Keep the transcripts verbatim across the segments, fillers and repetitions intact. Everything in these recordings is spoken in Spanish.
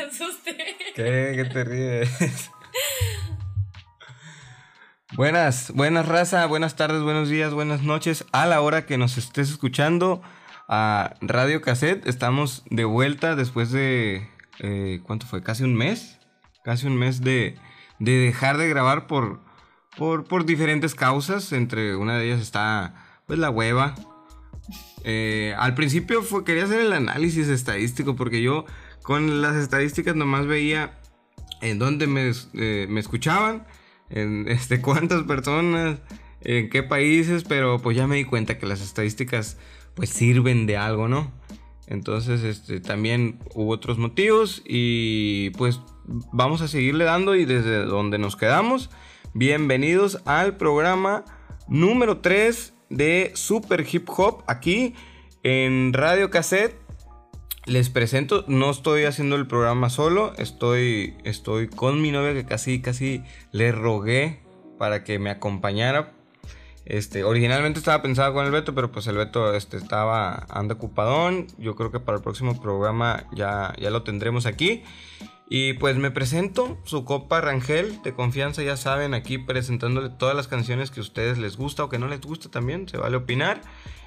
asusté. ¿Qué? ¿Qué te ríes? Buenas, buenas raza, buenas tardes, buenos días, buenas noches. A la hora que nos estés escuchando a Radio Cassette, estamos de vuelta después de, eh, ¿cuánto fue? ¿Casi un mes? Casi un mes de, de dejar de grabar por, por, por diferentes causas. Entre una de ellas está, pues, la hueva. Eh, al principio fue, quería hacer el análisis estadístico porque yo con las estadísticas nomás veía en dónde me, eh, me escuchaban, en este, cuántas personas, en qué países, pero pues ya me di cuenta que las estadísticas pues sirven de algo, ¿no? Entonces este, también hubo otros motivos y pues vamos a seguirle dando, y desde donde nos quedamos, bienvenidos al programa número tres de Super Hip Hop aquí en Radio Cassette. Les presento, no estoy haciendo el programa solo, estoy, estoy con mi novia, que casi, casi le rogué para que me acompañara. Este, originalmente estaba pensado con el Beto, pero pues el Beto este, estaba, anda ocupadón. Yo creo que para el próximo programa ya, ya lo tendremos aquí. Y pues me presento, su compa Rangel, de confianza, ya saben, aquí presentándole todas las canciones que a ustedes les gusta o que no les gusta también, se vale opinar.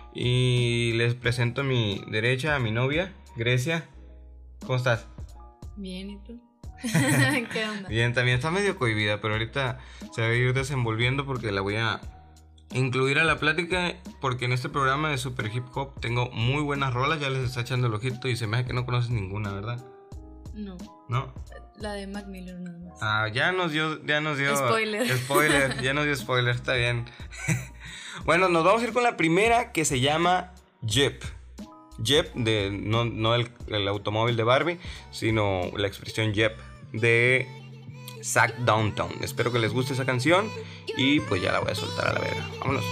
Y les presento a mi derecha a mi novia, Grecia. ¿Cómo estás? Bien, ¿y tú? ¿Qué onda? Bien, también está medio cohibida, pero ahorita se va a ir desenvolviendo porque la voy a incluir a la plática, porque en este programa de Super Hip Hop tengo muy buenas rolas. Ya les está echando el ojito y se me hace que no conoces ninguna, ¿verdad? No. ¿No? La de Mac Miller nada más. Ah, ya nos dio, ya nos dio Spoiler. Spoiler, ya nos dio spoiler, está bien. Bueno, nos vamos a ir con la primera, que se llama Jeep. Jeep, de, no, no el, el automóvil de Barbie, sino la expresión Jeep de Zack Downtown. Espero que les guste esa canción y pues ya la voy a soltar a la verga. Vámonos.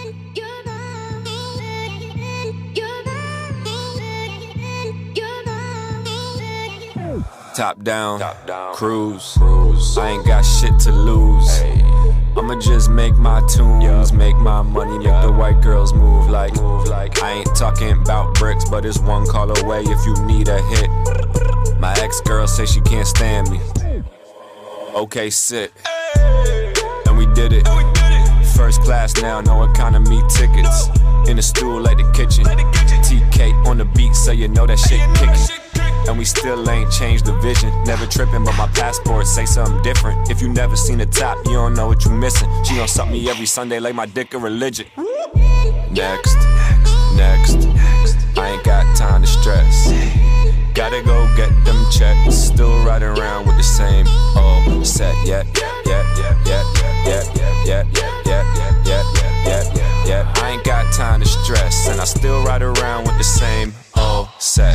Top down, Top down. Cruise. Cruise. I ain't got shit to lose. Hey. I'ma just make my tunes, yep. Make my money, make yep. The white girls move like, move like. I ain't talking about bricks, but it's one call away if you need a hit. My ex-girl say she can't stand me. Okay, sit. Hey. And we did it. And we did it. First class now, no economy tickets. In the stool like the kitchen. Like the kitchen. T K on the beat, so you know that shit kicking. And we still ain't changed the vision. Never tripping, but my passport say something different. If you never seen the top, you don't know what you missing. She gon' suck me every Sunday like my dick a religion. Next, next, next. I ain't got time to stress. Gotta go get them checks. Still riding around with the same old set. Yeah, yeah, yeah, yeah, yeah, yeah, yeah, yeah, yeah, yeah, yeah, yeah. I ain't got time to stress, and I still ride around with the same old set.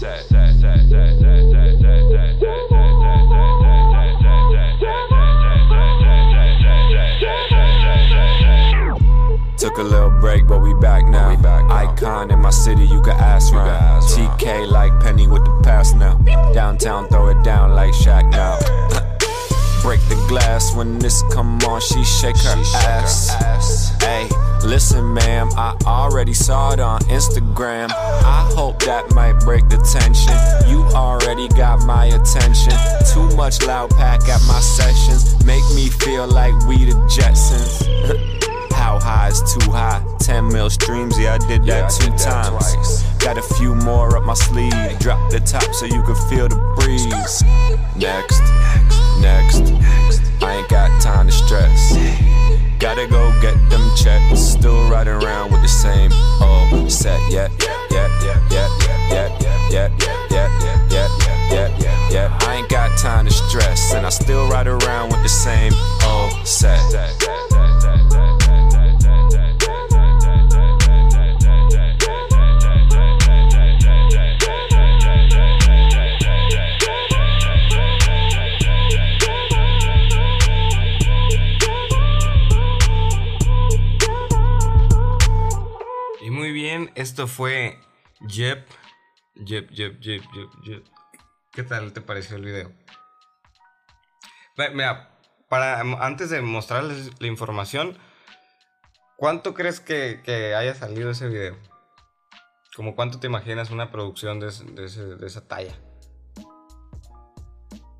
Took a little break, but we back now. We back now. Icon in my city, you can ask round. T K like Penny with the pass now. Downtown, throw it down like Shaq now. Break the glass when this come on, she shake her she ass. ass. Hey, listen, ma'am, I already saw it on Instagram. I hope that might break the tension. You already got my attention. Too much loud pack at my sessions. Make me feel like we the Jetsons. How high is too high? ten mil streams, yeah, I did that yeah, two did that times. Twice. Got a few more up my sleeve. Drop the top so you can feel the breeze. Next, next, next. I ain't got time to stress. Gotta go get them checks. Still riding around with the same old set. Yeah, yeah, yeah, yeah, yeah, yeah, yeah, yeah, yeah, yeah, yeah, yeah, yeah. I ain't got time to stress, and I still ride around with the same old set. Esto fue Jeep, Jeep, Jeep, Jeep, Jeep, Jeep. ¿Qué tal te pareció el video? Mira, para, antes de mostrarles la información, ¿cuánto crees que, que haya salido ese video? ¿Cómo cuánto te imaginas una producción de, de, ese, de esa talla?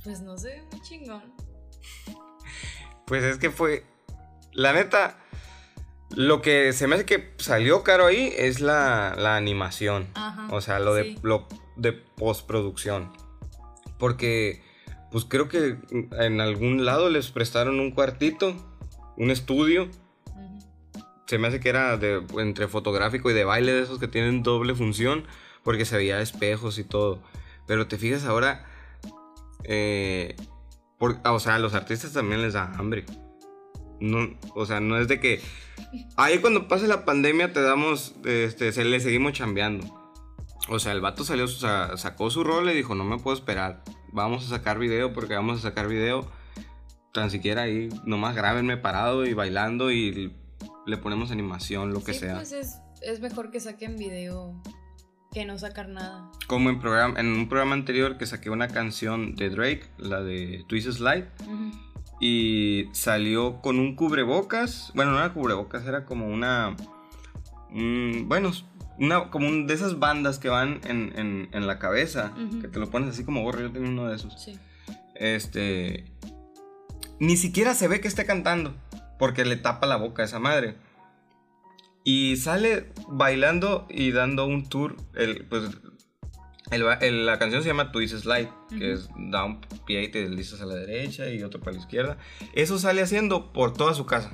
Pues no sé, muy chingón. Pues es que fue, la neta, lo que se me hace que salió caro ahí es la, la animación. Ajá, o sea, lo de, sí. lo de postproducción. Porque, pues creo que en algún lado les prestaron un cuartito, un estudio. Ujú. Se me hace que era de, entre fotográfico y de baile, de esos que tienen doble función, porque se veía espejos y todo. Pero te fijas ahora, eh, por, o sea, a los artistas también les da hambre. No, o sea, no es de que ahí cuando pase la pandemia te damos, este, se le seguimos chambeando. O sea, el vato salió, o sea, sacó su rol y dijo, no me puedo esperar, vamos a sacar video porque vamos a sacar video. Tan siquiera ahí, nomás grábenme parado y bailando y le ponemos animación, lo que Sí, sea. pues es, es mejor que saquen video que no sacar nada. Como en, programa, en un programa anterior que saqué una canción de Drake, la de Twist Slide, Ujú. y salió con un cubrebocas. Bueno, no era cubrebocas, era como una... un- bueno, una, como un, de esas bandas que van en, en, en la cabeza, Ujú. que te lo pones así como gorro. Yo tengo uno de esos. Sí. Este... Ni siquiera se ve que esté cantando, porque le tapa la boca a esa madre. Y sale bailando y dando un tour. El, pues, el, el- la canción se llama Twist Slide, que Ujú. es da un pie y te deslizas a la derecha y otro para la izquierda. Eso sale haciendo por toda su casa.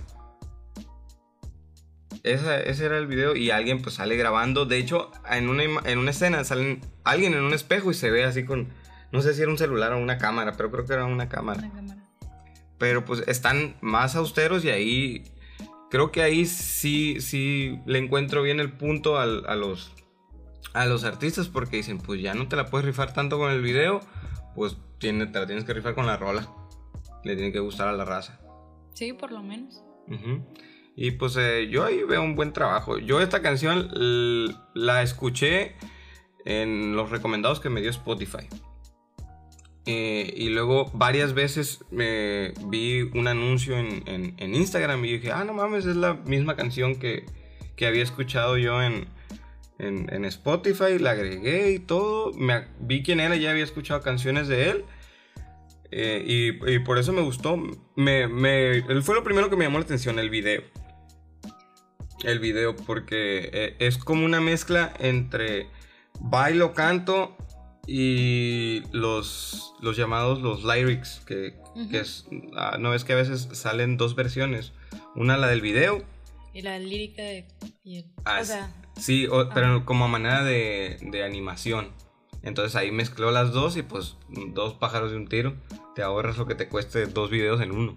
Esa, ese era el video y alguien pues sale grabando. De hecho, en una, ima- en una escena sale alguien en un espejo y se ve así con... No sé si era un celular o una cámara, pero creo que era una cámara. Una cámara. Pero pues están más austeros y ahí... Creo que ahí sí, sí le encuentro bien el punto al- a, los, a los artistas, porque dicen, pues ya no te la puedes rifar tanto con el video, pues tiene, te la tienes que rifar con la rola. Le tiene que gustar a la raza. Sí, por lo menos. Ujú. Y pues eh, yo ahí veo un buen trabajo. Yo esta canción l- la escuché en los recomendados que me dio Spotify. Eh, y luego varias veces me vi un anuncio en, en- en Instagram y dije, ah, no mames, es la misma canción que, que había escuchado yo en, en, en Spotify. La agregué y todo. Me, vi quién era, ya había escuchado canciones de él. Eh, y, y por eso me gustó. Me, me, él fue lo primero que me llamó la atención, el video. El video, porque eh, es como una mezcla entre bailo, canto y los, los llamados los lyrics, que, Ujú. que es, ah, no es que a veces salen dos versiones, una la del video, Y la lírica de... y el- ah, o sea, sí, o- ah. pero como a manera de, de animación. Entonces ahí mezcló las dos y pues dos pájaros de un tiro, te ahorras lo que te cueste dos videos en uno.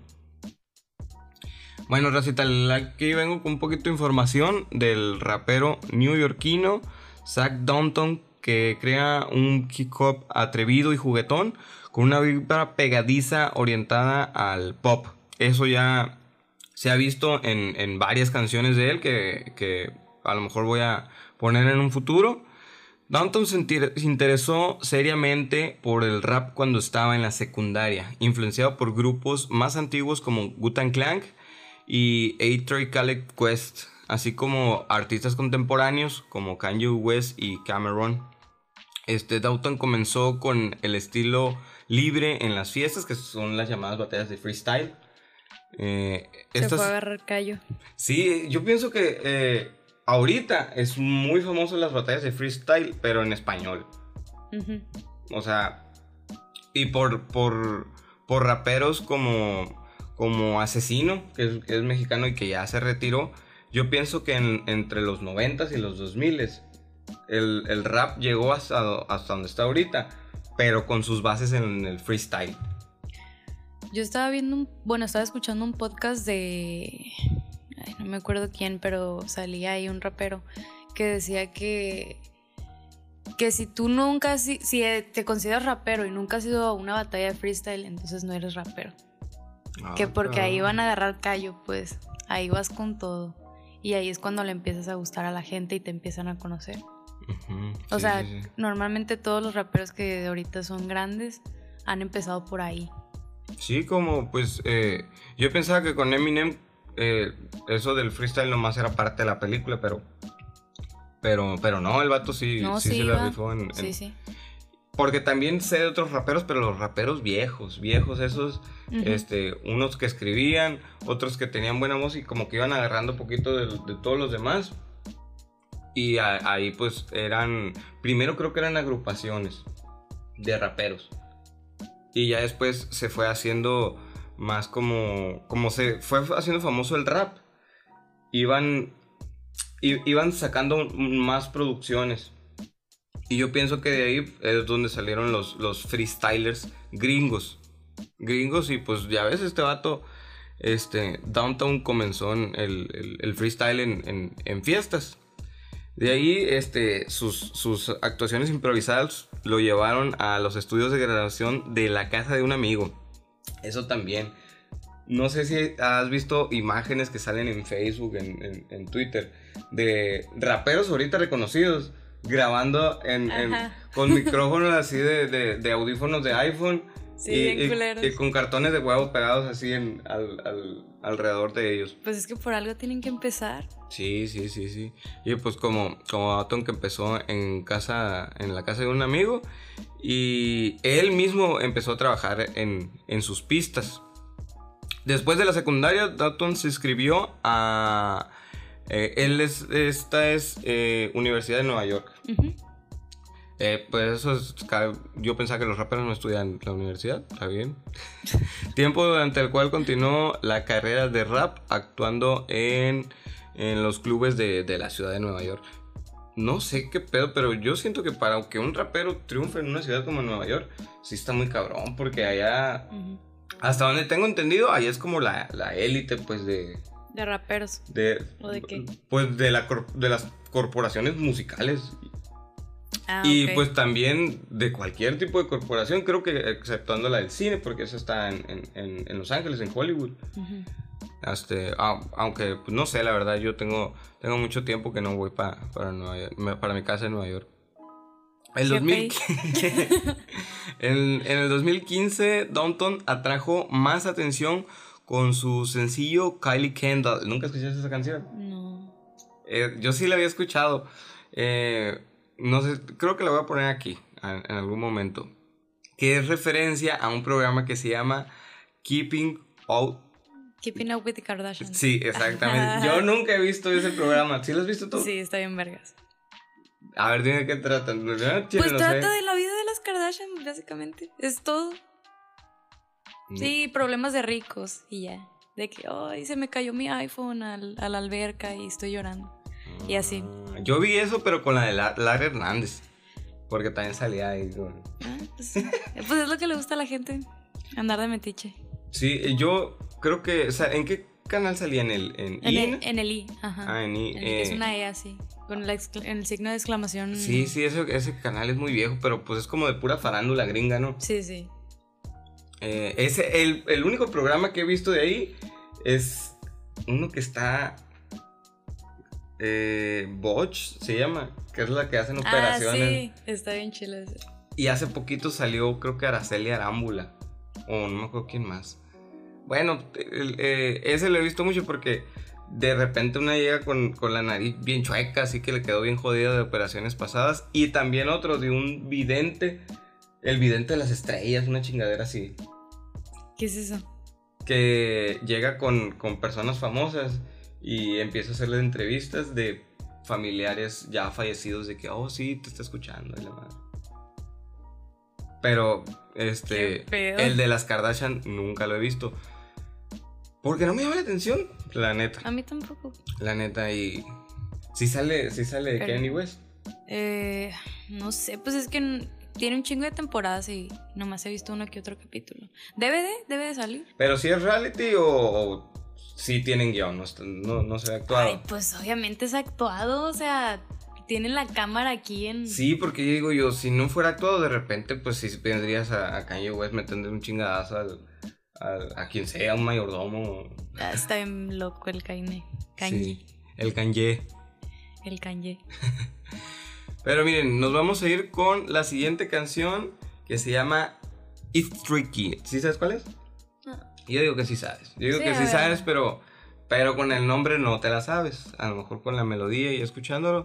Bueno, Racita, aquí vengo con un poquito de información del rapero neoyorquino Zach Downton, que crea un hip hop atrevido y juguetón con una vibra pegadiza orientada al pop. Eso ya se ha visto en, en varias canciones de él que, que a lo mejor voy a poner en un futuro. Downton se inter- se interesó seriamente por el rap cuando estaba en la secundaria, influenciado por grupos más antiguos como Wu-Tang Clan y A Tribe Quest, así como artistas contemporáneos como Kanye West y Cameron. Este Downton comenzó con el estilo libre en las fiestas, que son las llamadas batallas de freestyle. Eh, se estas- fue a agarrar callo. Sí, yo pienso que eh, ahorita es muy famoso las batallas de freestyle, pero en español. Ujú. O sea, y por, por, por raperos como, como Asesino, que es, que es mexicano y que ya se retiró. Yo pienso que en- entre los noventas y los dos miles el, el rap llegó hasta, hasta donde está ahorita, pero con sus bases en el freestyle. Yo estaba viendo un, bueno, estaba escuchando un podcast de, ay, no me acuerdo quién, pero salía ahí un rapero que decía que que si tú nunca, has si, si te consideras rapero y nunca has ido a una batalla de freestyle, entonces no eres rapero. Que porque ahí van a agarrar callo, pues ahí vas con todo. Y ahí es cuando le empiezas a gustar a la gente y te empiezan a conocer. Ujú, O sí, sea, sí, sí. normalmente todos los raperos que ahorita son grandes han empezado por ahí. Sí, como pues eh, yo pensaba que con Eminem eh, eso del freestyle nomás era parte de la película, pero pero pero no, el vato sí, No, sí, sí, se la va. rifó en, en- Sí, sí. porque también sé de otros raperos, pero los raperos viejos, viejos esos, uh-huh. este, unos que escribían, otros que tenían buena música y como que iban agarrando un poquito de, de todos los demás. Y a, ahí pues eran, primero creo que eran agrupaciones de raperos. Y ya después se fue haciendo más como, como se fue haciendo famoso el rap. Iban, iban sacando más producciones. Y yo pienso que de ahí es donde salieron los, los freestylers gringos. Gringos y pues ya ves, este vato, este, Downtown comenzó en el, el, el freestyle en, en, en fiestas. De ahí este, sus, sus actuaciones improvisadas lo llevaron a los estudios de grabación de la casa de un amigo. Eso también. No sé si has visto imágenes que salen en Facebook, en, en, en Twitter, de raperos ahorita reconocidos grabando en, en, con micrófonos así de, de, de audífonos de iPhone. Sí, y, bien y, y con cartones de huevo pegados así en, al, al, alrededor de ellos. Pues es que por algo tienen que empezar. Sí, sí, sí, sí. Y pues como, como Autumn, que empezó en casa, en la casa de un amigo, y él mismo empezó a trabajar en, en sus pistas. Después de la secundaria, Dalton se inscribió a... Eh, él es, esta es eh, Universidad de Nueva York. Uh-huh. Eh, pues eso es, yo pensaba que los raperos no estudian en la universidad, está bien. Tiempo durante el cual continuó la carrera de rap actuando en, en los clubes de, de la ciudad de Nueva York. No sé qué pedo, pero yo siento que para que un rapero triunfe en una ciudad como Nueva York, sí está muy cabrón, porque allá, uh-huh. hasta donde tengo entendido, allá es como la, la élite, pues, de... ¿De raperos? De, ¿O de qué? Pues de, la, de las corporaciones musicales. Ah, y okay. pues también de cualquier tipo de corporación, creo que exceptuando la del cine, porque esa está en, en, en Los Ángeles, en Hollywood. Uh-huh. Este, aunque pues, no sé, la verdad, yo tengo, tengo mucho tiempo que no voy pa, para, Nueva York, para mi casa en Nueva York. El dos mil en, en el dos mil quince, Downtown atrajo más atención con su sencillo Kylie Kendall. ¿Nunca escuchaste esa canción? No. Eh, yo sí la había escuchado. Eh... No sé, creo que la voy a poner aquí en, en algún momento. Que es referencia a un programa que se llama Keeping Up. Keeping Up with the Kardashians. Sí, exactamente. Yo nunca he visto ese programa. ¿Sí lo has visto tú? Sí, está bien vergas. A ver, dime qué trata. Pues no trata sé. de la vida de las Kardashian, básicamente. Es todo. Mm. Sí, problemas de ricos y ya. De que, ay, se me cayó mi iPhone al, a la alberca y estoy llorando. Y así. Yo vi eso, pero con la de Lara Hernández. Porque también salía ahí. Con... Ah, pues, pues es lo que le gusta a la gente. Andar de metiche. Sí, yo creo que... O sea, ¿en qué canal salía? ¿En el, en en I? El, en el I, ajá. Ah, en I. En eh... Es una E así. Con la excla- en el signo de exclamación. Sí, sí, ese, ese canal es muy viejo, pero pues es como de pura farándula gringa, ¿no? Sí, sí. Eh, ese, el, el único programa que he visto de ahí es uno que está... Eh, Botch se llama, que es la que hacen operaciones. Ah, sí, está bien chido ese. Y hace poquito salió, creo que Araceli Arámbula, o no me acuerdo quién más. Bueno, el, eh, ese lo he visto mucho porque de repente una llega con, con la nariz bien chueca, así que le quedó bien jodida de operaciones pasadas. Y también otro de un vidente, el vidente de las estrellas, una chingadera así. ¿Qué es eso? Que llega con, con personas famosas y empieza a hacerle entrevistas de familiares ya fallecidos de que, oh, sí, te está escuchando. Y la madre. Pero, este, el de las Kardashian nunca lo he visto. Porque no me llama la atención, la neta. A mí tampoco. La neta, y... ¿Sí sale, sí sale Pero, Kanye West? Eh, no sé, pues es que tiene un chingo de temporadas y nomás he visto uno que otro capítulo. ¿Debe de? ¿Debe de salir? ¿Pero si es reality o, o sí tienen guión? No, no, no se ve actuado. Ay, pues obviamente es actuado, o sea, tienen la cámara aquí en... Sí, porque digo yo, si no fuera actuado, de repente, pues sí vendrías a, a Kanye West metiendo un chingadazo al, al, a quien sea, un mayordomo. Ah, está bien loco el Kanye. Kanye. Sí, el Kanye. El Kanye. Pero miren, nos vamos a ir con la siguiente canción que se llama It's Tricky. ¿Sí sabes cuál es? No. Yo digo que sí sabes. Yo digo sí, que sí sabes, pero, pero con el nombre no te la sabes. A lo mejor con la melodía y escuchándolo.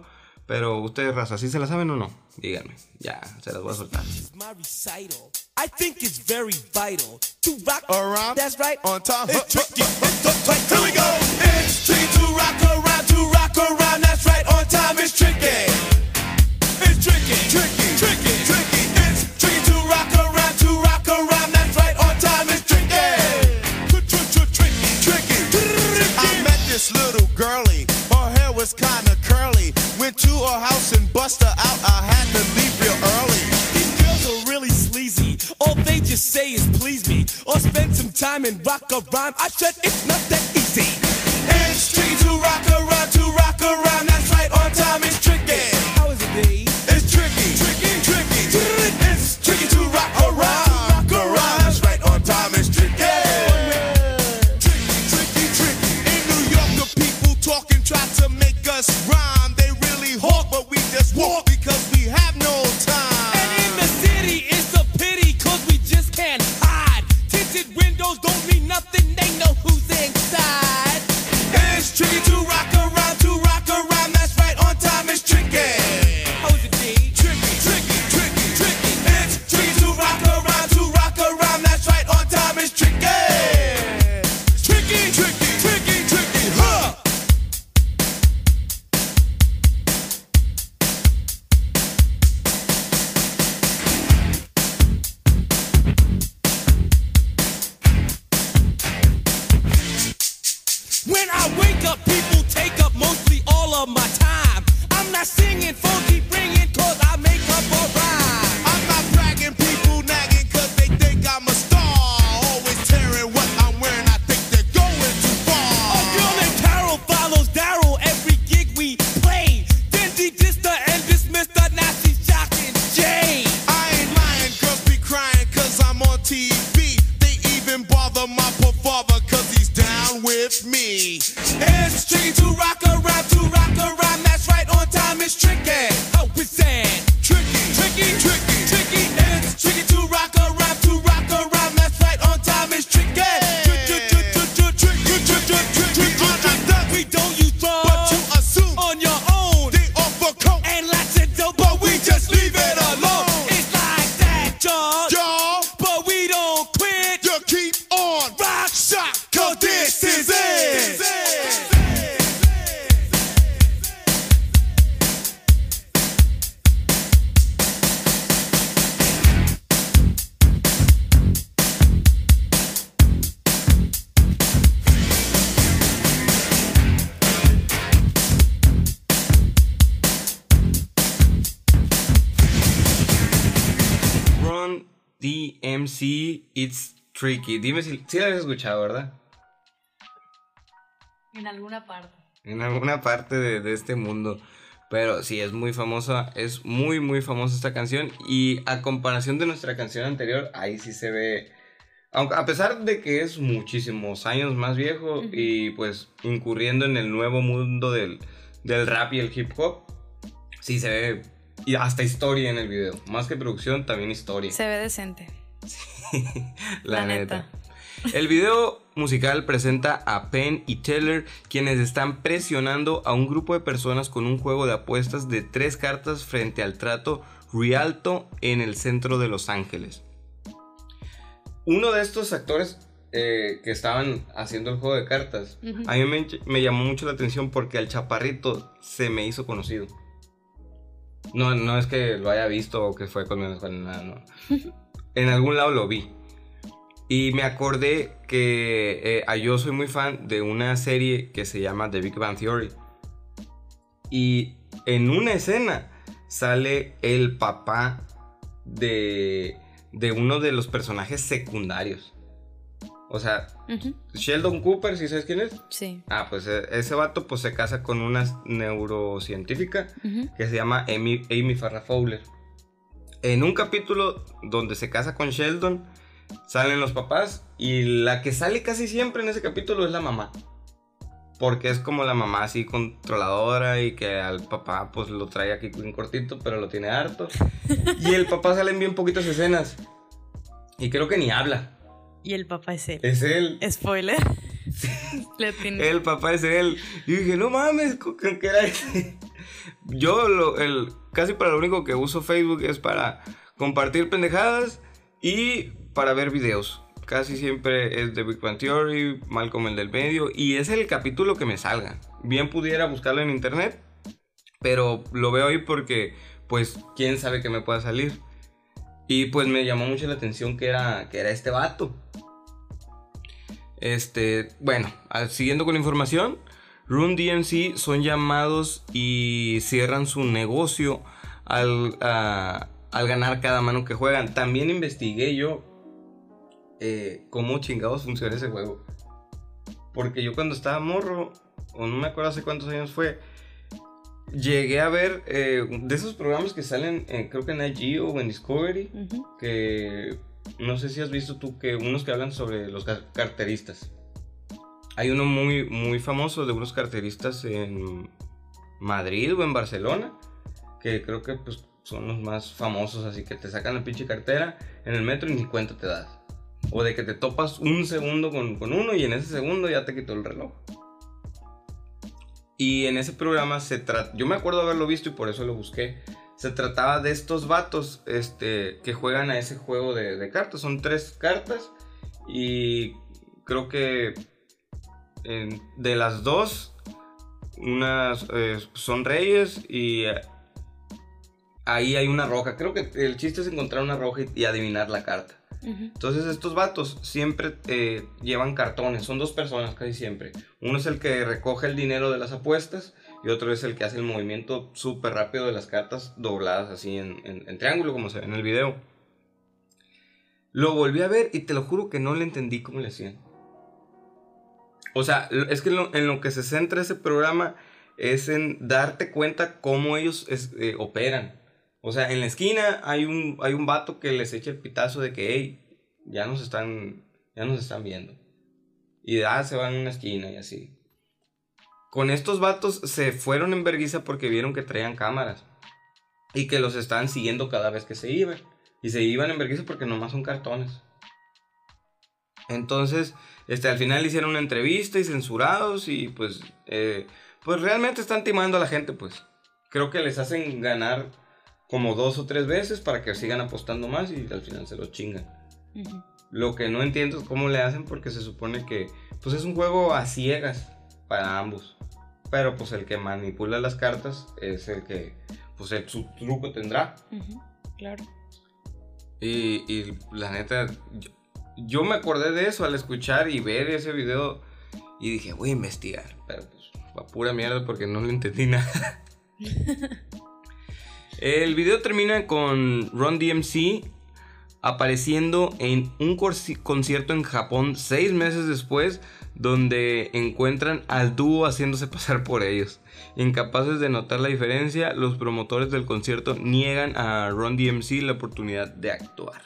Pero ustedes, raza, ¿sí se la saben o no? Díganme, ya, se las voy a soltar. I think it's very vital to rock around. That's right, on time. It's tricky. It's the fight. Here we go. It's tricky to rock around, to rock around. That's right, on time. It's tricky. It's tricky, tricky, tricky, tricky. It's tricky to rock around, to rock around. That's right, on time. It's tricky. Tricky, tricky. I met this little girlie. Her hair was kinda curly. Went to her house and bust her out. I had to leave real early. These girls are really sleazy. All they just say is please me, or spend some time and rock a rhyme. I said it's not that easy. It's tricky to rock around, to rock around. That's right, on time it's tricky. How is it, D? It's tricky, tricky, tricky. It's tricky to rock around, rock around. That's right, on time it's tricky. Tricky, tricky, tricky. In New York, the people talking try to make us rhyme. They really hawk, but we just walk because we have no time. And in the city, it's a pity, cause we just can't hide. Tinted windows don't mean nothing, they know who's inside. It's tricky to rock around, to rock around. That's right, on time it's tricky. How is it, D? Tricky, tricky, tricky, tricky. It's tricky to rock around, to rock around. That's right, on time it's tricky. Tricky, tricky, tricky, tricky, huh? When I wake up, people take up mostly all of my time. I'm not singing funky, bringing, cause I make up a rhyme. I'm not bragging, people nagging, cause they think I'm a star. Always tearing what I'm wearing, I think they're going too far. A girl named Carol follows Daryl every gig we play. Then she dissed her and dismissed her, now she's shocking Jay. I ain't lying, girls be crying, cause I'm on T V. They even bother my poor father, cause he's down with me. It's tricky to rock around, to rock around. That's right, on time it's tricky. How is that? Tricky, tricky, tricky, tricky. It's tricky to rock around, to rock around. That's right, on time it's tricky. We don't use drugs, but you assume on your own. They offer coke and lots of dope, but we just leave it alone. It's like that, y'all, y'all, but we don't quit. You keep on rock, shock, cause this is it. Run D M C, It's Tricky. Dime si, si la has escuchado, ¿verdad? En alguna parte. En alguna parte de, de este mundo. Pero sí, es muy famosa. Es muy, muy famosa esta canción. Y a comparación de nuestra canción anterior, ahí sí se ve. Aunque, a pesar de que es muchísimos años más viejo, uh-huh, y pues incurriendo en el nuevo mundo del, del rap y el hip hop, sí se ve. Y hasta historia en el video. Más que producción, también historia. Se ve decente. Sí, la, la neta. neta. El video musical presenta a Penn y Teller, quienes están presionando a un grupo de personas con un juego de apuestas de tres cartas frente al trato Rialto en el centro de Los Ángeles. Uno de estos actores eh, que estaban haciendo el juego de cartas, uh-huh, a mí me, me llamó mucho la atención porque al chaparrito se me hizo conocido. No, no es que lo haya visto o que fue conmigo, nada, no. En algún lado lo vi. Y me acordé que eh, yo soy muy fan de una serie que se llama The Big Bang Theory. Y en una escena sale el papá de, de uno de los personajes secundarios. O sea, uh-huh, Sheldon Cooper, ¿sí sabes quién es? Sí. Ah, pues ese vato pues se casa con una neurocientífica, uh-huh, que se llama Amy, Amy Farrah Fowler. En un capítulo donde se casa con Sheldon, salen los papás y la que sale casi siempre en ese capítulo es la mamá. Porque es como la mamá así controladora y que al papá pues lo trae aquí bien cortito, pero lo tiene harto. Y el papá sale en bien poquitas escenas. Y creo que ni habla. Y el papá es él. Es él. Spoiler. El papá es él. Y dije, no mames, ¿con qué era ese? yo lo, el, casi para lo único que uso Facebook es para compartir pendejadas y para ver videos. Casi siempre es de Big Bang Theory, Malcolm el del medio, y es el capítulo que me salga. Bien pudiera buscarlo en internet, pero lo veo ahí porque, pues, quién sabe que me pueda salir. Y pues me llamó mucho la atención que era, que era este vato. Este, bueno, siguiendo con la información, Run D M C son llamados y cierran su negocio al, a, al ganar cada mano que juegan. También investigué yo eh, cómo chingados funciona ese juego. Porque yo cuando estaba morro, o no me acuerdo hace cuántos años fue, llegué a ver eh, de esos programas que salen, eh, creo que en I G o en Discovery, uh-huh. que no sé si has visto tú, que unos que hablan sobre los car- carteristas. Hay uno muy, muy famoso de unos carteristas en Madrid o en Barcelona, que creo que pues, son los más famosos, así que te sacan la pinche cartera en el metro y ni cuenta te das. O de que te topas un segundo con, con uno y en ese segundo ya te quitó el reloj. Y en ese programa se trata, yo me acuerdo haberlo visto y por eso lo busqué. Se trataba de estos vatos este, que juegan a ese juego de, de cartas. Son tres cartas y creo que eh, de las dos, unas eh, son reyes y eh, ahí hay una roja. Creo que el chiste es encontrar una roja y, y adivinar la carta. Uh-huh. Entonces estos vatos siempre eh, llevan cartones. Son dos personas casi siempre. Uno es el que recoge el dinero de las apuestas y otro es el que hace el movimiento súper rápido de las cartas dobladas así en, en, en triángulo, como se ve en el video. Lo volví a ver y te lo juro que no le entendí cómo le hacían. O sea, es que en lo, en lo que se centra ese programa es en darte cuenta cómo ellos es, eh, operan. O sea, en la esquina hay un, hay un vato que les echa el pitazo de que, hey, ya nos están, ya nos están viendo. Y ah, se van a una esquina y así. Con estos vatos se fueron en vergüenza porque vieron que traían cámaras. Y que los estaban siguiendo cada vez que se iban. Y se iban en vergüenza porque nomás son cartones. Entonces, este, al final hicieron una entrevista y censurados y pues, eh, pues realmente están timando a la gente, pues. Creo que les hacen ganar como dos o tres veces para que sigan apostando más y al final se los chingan. Uh-huh. Lo que no entiendo es cómo le hacen porque se supone que pues es un juego a ciegas para ambos. Pero pues el que manipula las cartas es el que pues el, su truco tendrá. Uh-huh. Claro. Y, y la neta, yo, yo me acordé de eso al escuchar y ver ese video y dije, voy a investigar. Pero pues fue pura mierda porque no le entendí nada. El video termina con Run D M C apareciendo en un concierto en Japón seis meses después, donde encuentran al dúo haciéndose pasar por ellos. Incapaces de notar la diferencia, los promotores del concierto niegan a Run D M C la oportunidad de actuar.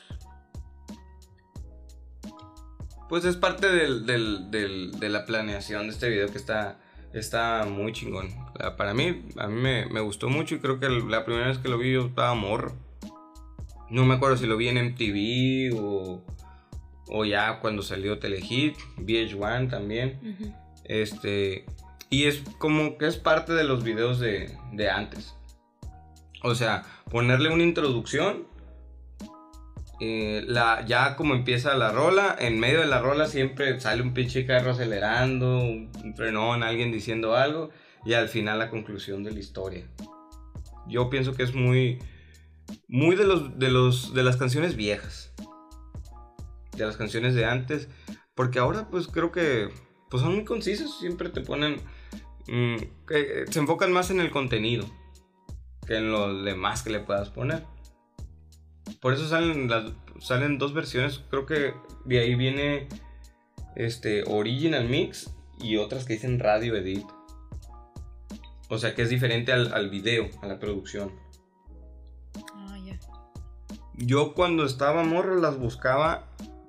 Pues es parte del, del, del, de la planeación de este video que está... Está muy chingón. Para mí, a mí me, me gustó mucho y creo que la primera vez que lo vi yo estaba morro. No me acuerdo si lo vi en M T V o, o ya cuando salió Telehit, V H uno también. Uh-huh. Este, y es como que es parte de los videos de, de antes. O sea, ponerle una introducción. Eh, la, ya como empieza la rola, en medio de la rola siempre sale un pinche carro acelerando, un, un frenón, alguien diciendo algo, y al final la conclusión de la historia. Yo pienso que es muy muy de los de los de las canciones viejas, de las canciones de antes, porque ahora pues creo que pues son muy concisas, siempre te ponen mmm, que se enfocan más en el contenido que en lo demás que le puedas poner. Por eso salen, las, salen dos versiones. Creo que de ahí viene este Original Mix y otras que dicen Radio Edit. O sea que es diferente al, al video, a la producción. Ah, oh, ya. Yeah. Yo cuando estaba morro las buscaba.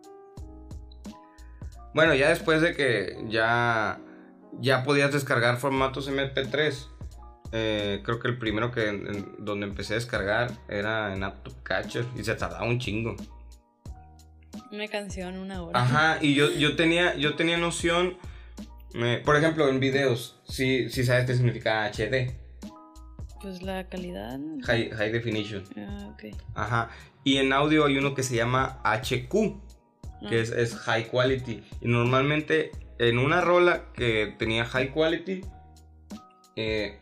Bueno, ya después de que ya, ya podías descargar formatos eme pe tres. Eh, creo que el primero que en, donde empecé a descargar era en AppTopCatcher y se tardaba un chingo. Una canción, una hora. Ajá, y yo, yo, tenía, yo tenía noción, eh, por ejemplo, en videos, si, si sabes qué significa hache de. Pues la calidad. High, high Definition. Ah, ok. Ajá. Y en audio hay uno que se llama H Q, que ah. es, es High Quality. Y normalmente en una rola que tenía High Quality, eh,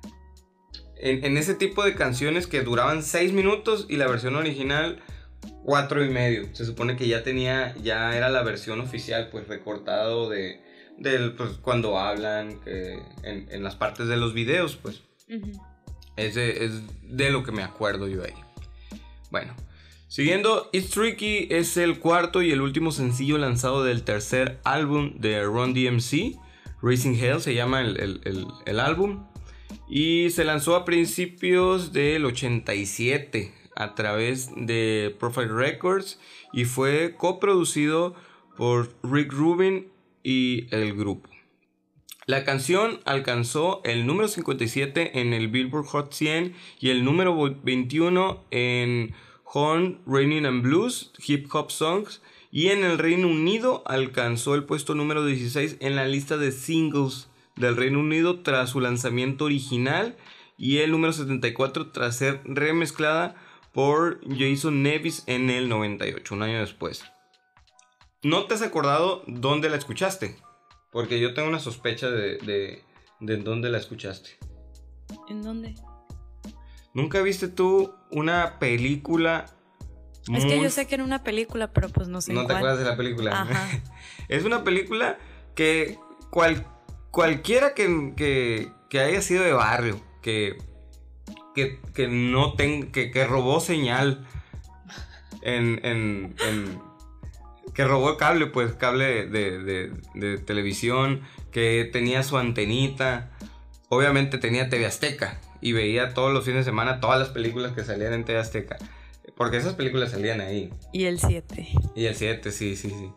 en, en ese tipo de canciones que duraban seis minutos y la versión original cuatro y medio. Se supone que ya tenía, ya era la versión oficial, pues recortado de, de pues, cuando hablan, que en, en las partes de los videos, pues. Uh-huh. Ese es de lo que me acuerdo yo ahí. Bueno, siguiendo, It's Tricky es el cuarto y el último sencillo lanzado del tercer álbum de Run D M C. Raising Hell se llama el, el, el, el álbum. Y se lanzó a principios del ochenta y siete a través de Profile Records. Y fue coproducido por Rick Rubin y el grupo. La canción alcanzó el número cincuenta y siete en el Billboard Hot cien y el número veintiuno en Horn, Raining and Blues, Hip Hop Songs, y en el Reino Unido alcanzó el puesto número dieciséis en la lista de singles del Reino Unido tras su lanzamiento original, y el número setenta y cuatro tras ser remezclada por Jason Nevis en el noventa y ocho, un año después. ¿No te has acordado dónde la escuchaste? Porque yo tengo una sospecha de, de, de dónde la escuchaste. ¿En dónde? ¿Nunca viste tú una película? Muy... Es que yo sé que era una película, pero pues no sé. No te cuál. acuerdas de la película. Ajá. Es una película que cual, cualquiera que, que, que haya sido de barrio, que, que, que no ten, que, que robó señal en... en, en que robó cable, pues cable de, de, de televisión, que tenía su antenita, obviamente tenía T V Azteca y veía todos los fines de semana todas las películas que salían en T V Azteca, porque esas películas salían ahí. Y el siete. Y el siete, sí, sí, sí.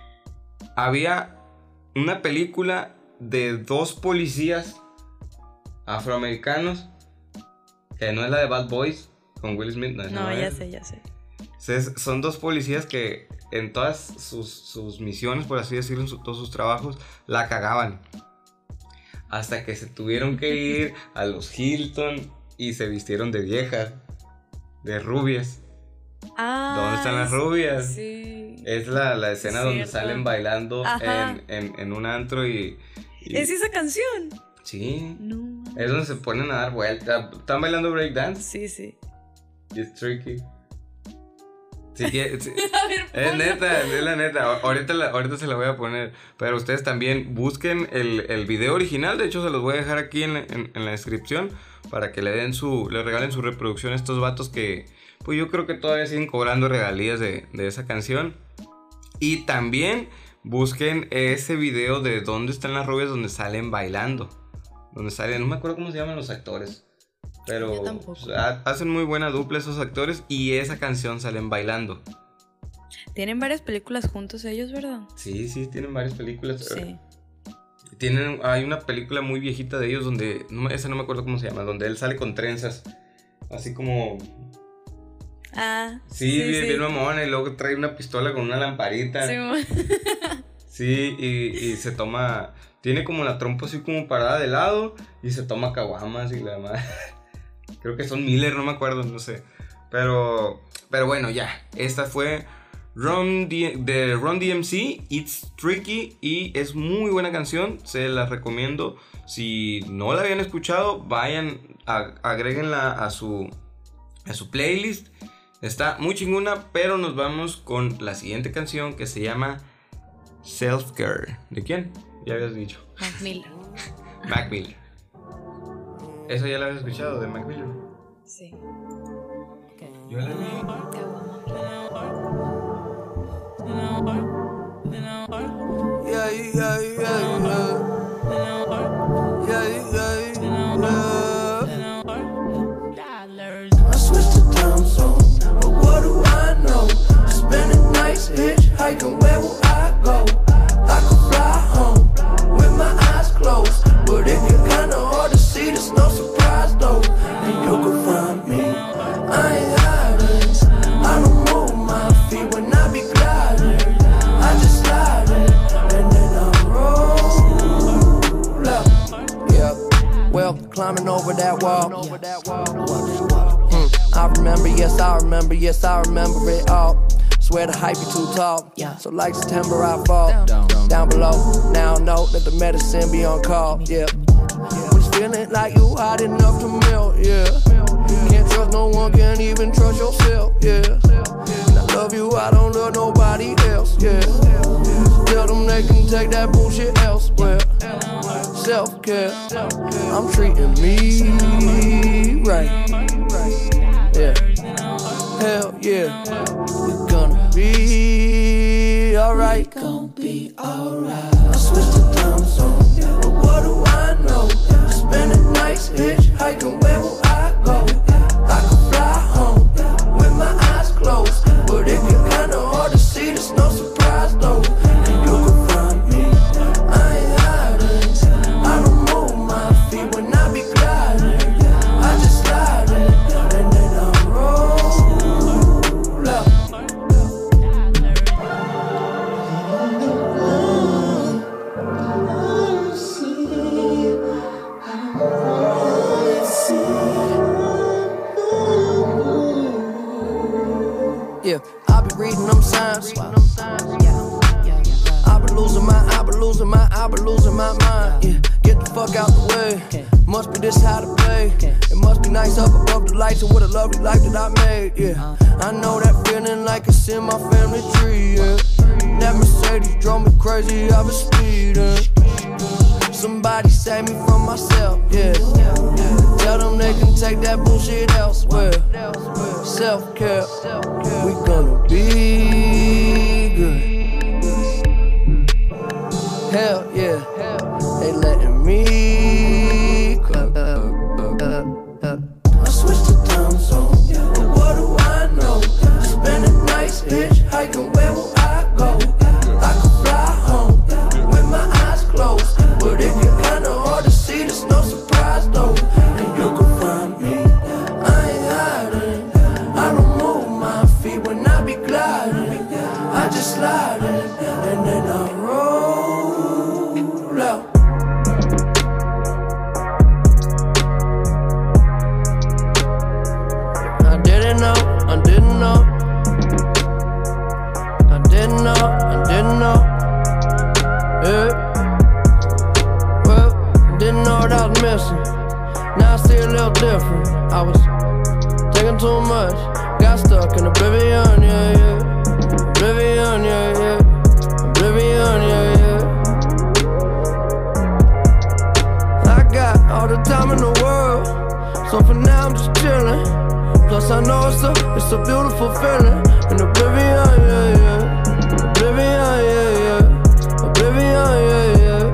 Había una película de dos policías afroamericanos, que no es la de Bad Boys con Will Smith. No, no, no ya es. sé, ya sé. Son dos policías que en todas sus, sus misiones, por así decirlo, en su, todos sus trabajos, la cagaban. Hasta que se tuvieron que ir a los Hilton y se vistieron de viejas, de rubias. Ah, ¿Dónde están las rubias? Sí. Es la, la escena es donde salen bailando en, en, en un antro y, y... ¿Es esa canción? Sí. No. Es donde se ponen a dar vueltas. ¿Están bailando breakdance? Sí, sí. It's Tricky. Sí, sí. Es neta, es la neta. Ahorita, la, ahorita se la voy a poner. Pero ustedes también busquen el, el video original. De hecho, se los voy a dejar aquí en, en, en la descripción para que le den su, le regalen su reproducción a estos vatos que, pues yo creo que todavía siguen cobrando regalías de, de esa canción. Y también busquen ese video de Dónde están las rubias, donde salen bailando. Donde salen, no me acuerdo cómo se llaman los actores. Pero o sea, hacen muy buena dupla esos actores y esa canción salen bailando. Tienen varias películas juntos ellos, ¿verdad? Sí, sí, tienen varias películas. Sí. Tienen, hay una película muy viejita de ellos donde, no, esa no me acuerdo cómo se llama, donde él sale con trenzas, así como... Ah, sí, sí, bien, sí. bien mamona, y luego trae una pistola con una lamparita. Sí, sí y, y se toma, tiene como la trompa así como parada de lado y se toma caguamas y la madre. Creo que son Miller, no me acuerdo, no sé. Pero, pero bueno, ya. Esta fue Run D- de Run D M C, It's Tricky. Y es muy buena canción, se la recomiendo. Si no la habían escuchado, vayan, a, agréguenla a su, a su playlist. Está muy chingona, pero nos vamos con la siguiente canción que se llama Self Care. ¿De quién? Ya habías dicho. Mac Miller. Mac Miller. ¿Eso ya lo habías escuchado de Mac Miller? Sí. Yo la vi. Yeah, yeah, yeah, yeah. Yeah, yeah, yeah. I switched to town zone, but what do I know? Spending nights hitchhiking, where will I go? I could fly home with my eyes closed, but if you're kinda hard to see, there's no surprise though. And you could find me, I ain't hiding. over that wall. Hmm. I remember, yes, I remember, yes, I remember it all. Swear the hype be too tall. Yeah. So like September, I fall down, down, down below. Now I know that the medicine be on call. Yeah. When it's feeling like you hot enough to melt. Yeah. Can't trust no one, can't even trust yourself. Yeah. And I love you, I don't love nobody else. Yeah. Tell them they can take that bullshit elsewhere. Self-care, I'm treating me right. Yeah. Hell yeah. We're gonna be alright. Gonna be alright. I switched the time zone, but what do I know? Spending nights hitchhiking, where will I go? I could fly home with my eyes closed, but it get kinda hard to see, there's no surprise though. And you can find me, I ain't hiding. I don't move my feet when I be gliding. I just slide in, and then I roll up. Yeah, I be reading them signs. I be losing my, I be losing my, I be losing my mind. Yeah, get the fuck out the way. Must be this how to play. It must be nice up above the lights and what a lovely life that I made. Yeah, I know that feeling like it's in my family tree. Yeah, that Mercedes drove me crazy. I was speeding. Somebody save me from myself. Yeah, tell them they can take that bullshit elsewhere. Self-care, we gonna be good. Hell yeah, they letting me clap. I switched the time zone, but what do I know? Spending nights hitchhiking, where will I go? I could fly home with my eyes closed, but it get kinda hard to see, there's no surprise though. And you can find me, I ain't hiding. I don't move my feet when I be gliding. I just slide in, and then I roll out. I didn't know, I didn't know. I didn't know, I didn't know. Yeah. Well, didn't know what I was missing. Now I see a little different. I was taking too much, got stuck in oblivion, yeah, yeah. Oblivion, yeah, yeah. Oblivion, yeah, yeah. I got all the time in the world, so for now I'm just chillin'. Plus I know it's a, it's a beautiful feeling. In oblivion, yeah, yeah. Oblivion, yeah, yeah. Oblivion, yeah, yeah.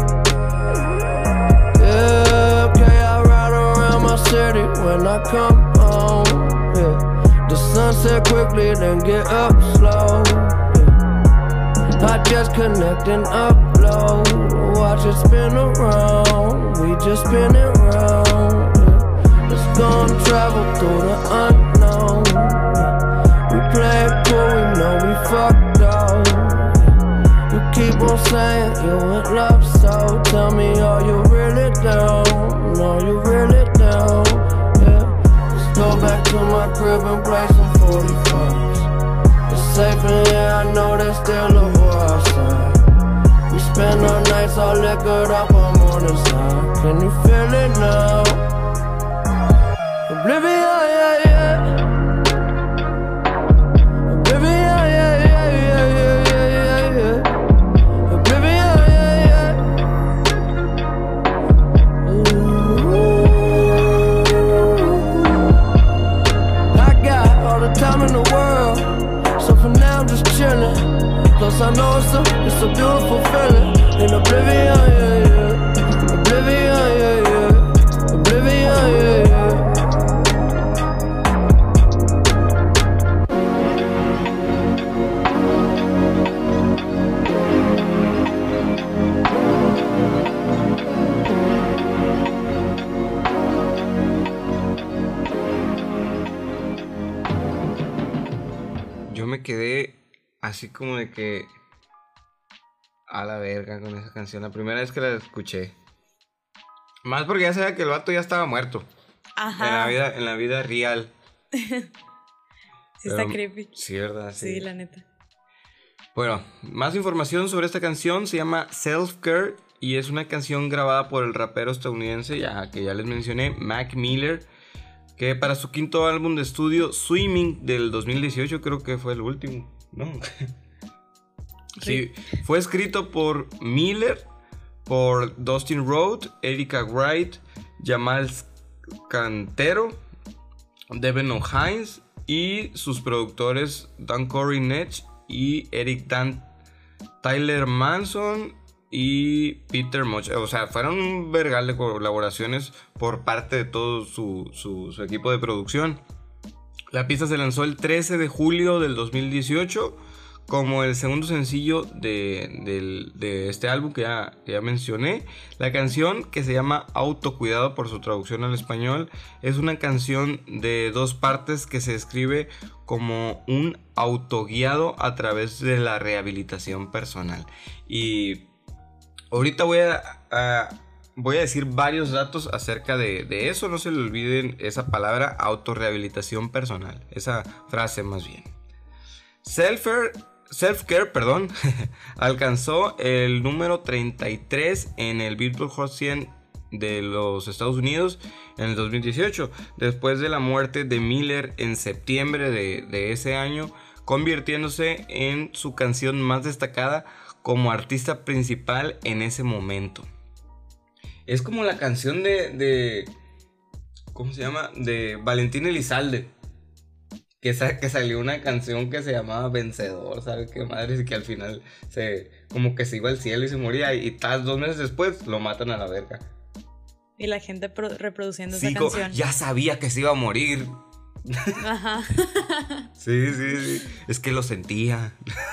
Yeah, okay, I ride around my city when I come home, yeah. The sunset quickly, then get up slow, yeah. I just connect and upload. Watch it spin around, we just spin it round, yeah. Let's go and travel through the unknown, yeah. We play it cool, we know we fucked up, yeah. You keep on saying you in love, so tell me, are you really down? Are you really down? Yeah. Go back to my crib and play some forty-fives. It's safe in here, I know there's still a war outside. We spend our nights all liquored up on morning side. Can you feel it now? Oblivion, yeah, yeah. Oblivion, yeah, yeah, yeah, yeah, yeah, yeah. Oblivion, yeah, yeah. Ooh. I got all the time in the world, so for now I'm just chillin'. Plus I know it's a, it's a beautiful feeling. In oblivion, yeah, yeah. Oblivion, yeah, yeah. Oblivion, yeah, yeah. Yo me quedé así como de que a la verga con esa canción. La primera vez que la escuché, más porque ya sabía que el vato ya estaba muerto. Ajá. En la vida, en la vida real. Sí está Pero, creepy. Sí, ¿verdad? Sí. Sí, la neta. Bueno, más información sobre esta canción. Se llama Self Care y es una canción grabada por el rapero estadounidense, ya que ya les mencioné, Mac Miller, que para su quinto álbum de estudio, Swimming, del dos mil dieciocho, creo que fue el último, ¿no? Sí, fue escrito por Miller, por Dustin Rhodes, Erika Wright, Jamal Cantero, Devin O'Hines y sus productores Dan Corey Netch y Eric Dan, Tyler Manson y Peter Moch. O sea, fueron un vergal de colaboraciones por parte de todo su, su, su equipo de producción. La pista se lanzó el trece de julio del dos mil dieciocho como el segundo sencillo de, de, de este álbum que ya, que ya mencioné. La canción, que se llama Autocuidado por su traducción al español, es una canción de dos partes que se describe como un autoguiado a través de la rehabilitación personal. Y ahorita voy a, a, voy a decir varios datos acerca de, de eso. No se le olviden esa palabra, autorrehabilitación personal, esa frase más bien. Self-care Self-Care, perdón, alcanzó el número treinta y tres en el Billboard Hot cien de los Estados Unidos en el dos mil dieciocho, después de la muerte de Miller en septiembre de, de ese año, convirtiéndose en su canción más destacada como artista principal en ese momento. Es como la canción de, de ¿cómo se llama? De Valentín Elizalde. Que, sa- que salió una canción que se llamaba Vencedor, ¿sabes qué madre? Y que al final se, como que se iba al cielo y se moría. Y, y tal, dos meses después lo matan a la verga. Y la gente pro- reproduciendo Sí, esa como, canción. ya sabía que se iba a morir. Ajá. Sí, sí, sí. Es que lo sentía.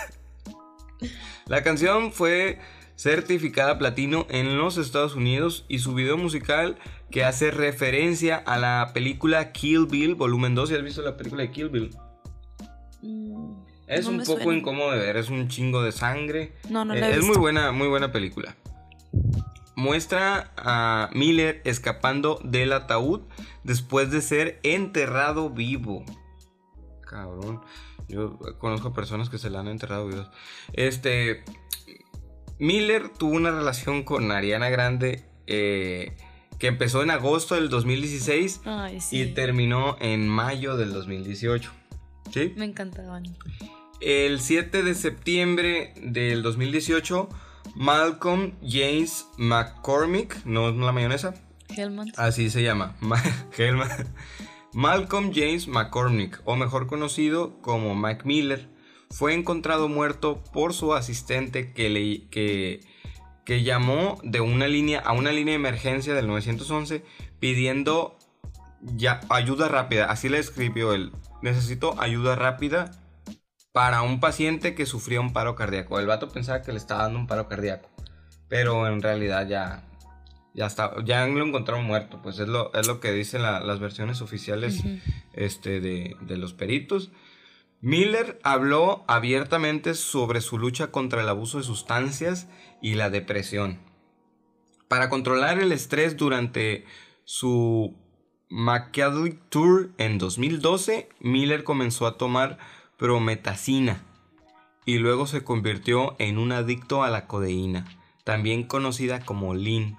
La canción fue certificada platino en los Estados Unidos y su video musical, que hace referencia a la película Kill Bill volumen dos. ¿Sí has visto la película de Kill Bill? Mm, Es no un me poco suena. incómodo de ver, es un chingo de sangre. No, no Eh, la he es visto. muy buena, muy buena película. Muestra a Miller escapando del ataúd después de ser enterrado vivo. Cabrón. Yo conozco personas que se la han enterrado vivos. Este. Miller tuvo una relación con Ariana Grande eh, que empezó en agosto del dos mil dieciséis Ay, sí. y terminó en mayo del dos mil dieciocho. ¿Sí? Me encantaban. El siete de septiembre del dos mil dieciocho, Malcolm James McCormick, no es la mayonesa, Hellman. así se llama, Ma- Hellman. Malcolm James McCormick, o mejor conocido como Mac Miller, fue encontrado muerto por su asistente que, le, que, que llamó de una línea a una línea de emergencia del nueve once pidiendo ya, ayuda rápida. Así le escribió él: necesito ayuda rápida para un paciente que sufría un paro cardíaco. El vato pensaba que le estaba dando un paro cardíaco, pero en realidad ya, ya, está, ya lo encontraron muerto. Pues es lo, es lo que dicen la, las versiones oficiales Uh-huh. este, de, de los peritos. Miller habló abiertamente sobre su lucha contra el abuso de sustancias y la depresión. Para controlar el estrés durante su Macadelic Tour en dos mil doce, Miller comenzó a tomar prometacina y luego se convirtió en un adicto a la codeína, también conocida como lean.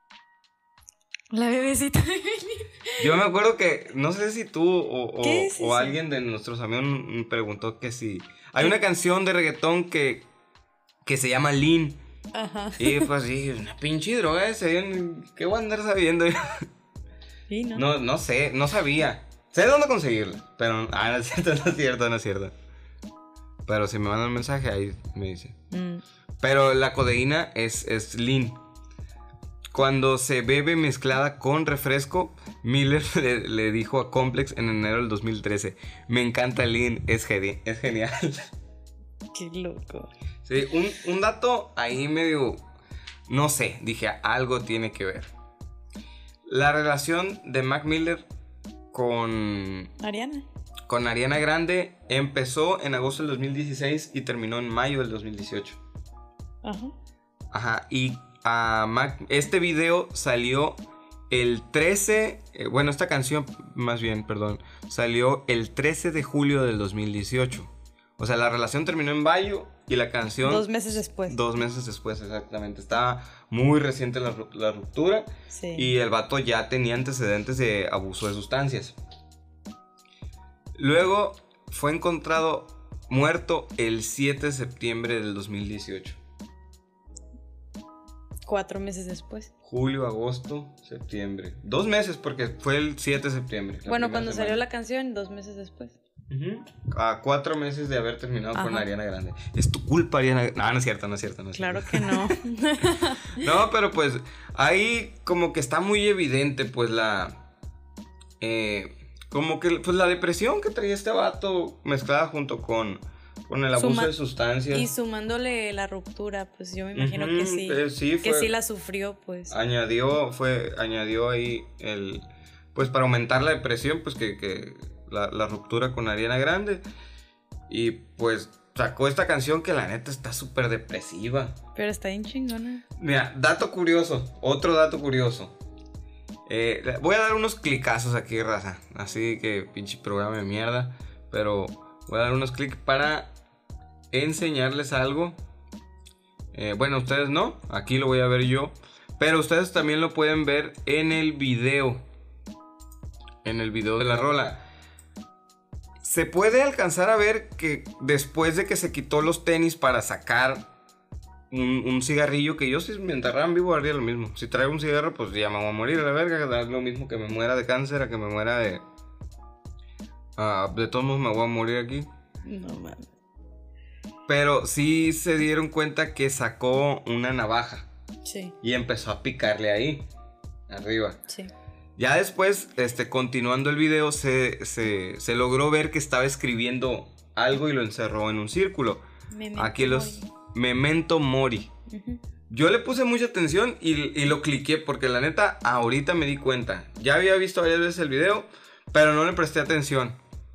La bebecita de Yo me acuerdo que, no sé si tú o, o, ¿Qué es o eso? alguien de nuestros amigos me preguntó que si... Hay una canción de reggaetón que, que se llama Lean. Ajá. Y pues sí, una pinche droga ese. ¿Qué voy a andar sabiendo? Sí, ¿no? No, no sé, no sabía. Sé dónde conseguirla, pero... Ah, no es cierto, no es cierto, no es cierto. Pero si me mandan un mensaje, ahí me dice. Mm. Pero la codeína es, es Lean. Cuando se bebe mezclada con refresco, Miller le, le dijo a Complex en enero del dos mil trece: me encanta Lean, es, geni- es genial. Qué loco. Sí, un, un dato ahí medio, no sé, dije, algo tiene que ver. La relación de Mac Miller con, Ariana. con Ariana Grande empezó en agosto del dos mil dieciséis y terminó en mayo del dos mil dieciocho. Ajá. Ajá, y a Mac, este video salió el trece, eh, bueno, esta canción, más bien, perdón, salió el trece de julio del dos mil dieciocho. O sea, la relación terminó en mayo y la canción... Dos meses después. Dos meses después, exactamente. Estaba muy reciente la, la ruptura. Sí. Y el vato ya tenía antecedentes de abuso de sustancias. Luego fue encontrado muerto el siete de septiembre del dos mil dieciocho. Cuatro meses después. Julio, agosto, septiembre. Dos meses porque fue el siete de septiembre. Bueno, cuando semana. Salió la canción, dos meses después. Uh-huh. A cuatro meses de haber terminado Ajá. con Ariana Grande. Es tu culpa, Ariana. No, no es cierto, no es cierto, no es claro cierto. que no. No, pero pues ahí como que está muy evidente pues la... Eh, como que pues la depresión que traía este vato mezclada junto con, con el abuso Suma- de sustancias. Y sumándole la ruptura, pues yo me imagino uh-huh, que sí. Eh, sí que fue, sí la sufrió, pues. Añadió, fue, añadió ahí el... Pues para aumentar la depresión, pues que... que La, la ruptura con Ariana Grande. Y pues sacó esta canción que la neta está súper depresiva. Pero está bien chingona. Mira, dato curioso. Otro dato curioso. eh, Voy a dar unos clicazos aquí, raza. Así que pinche programa de mierda. Pero voy a dar unos clics para enseñarles algo. eh, Bueno, ustedes no. Aquí lo voy a ver yo. Pero ustedes también lo pueden ver en el video. En el video de la rola. Se puede alcanzar a ver que después de que se quitó los tenis para sacar un, un cigarrillo, que yo si me enterraran vivo haría lo mismo. Si traigo un cigarro, pues ya me voy a morir a la verga. Es lo mismo que me muera de cáncer a que me muera de... Uh, de todos modos me voy a morir aquí. No mames. Pero sí se dieron cuenta que sacó una navaja. Sí. Y empezó a picarle ahí, arriba. Sí. Ya después, este, continuando el video, se, se, se logró ver que estaba escribiendo algo y lo encerró en un círculo. Memento Aquí los... Mori. Memento Mori. Uh-huh. Yo le puse mucha atención y, y lo cliqué porque la neta, ahorita me di cuenta. Ya había visto varias veces el video, pero no le presté atención.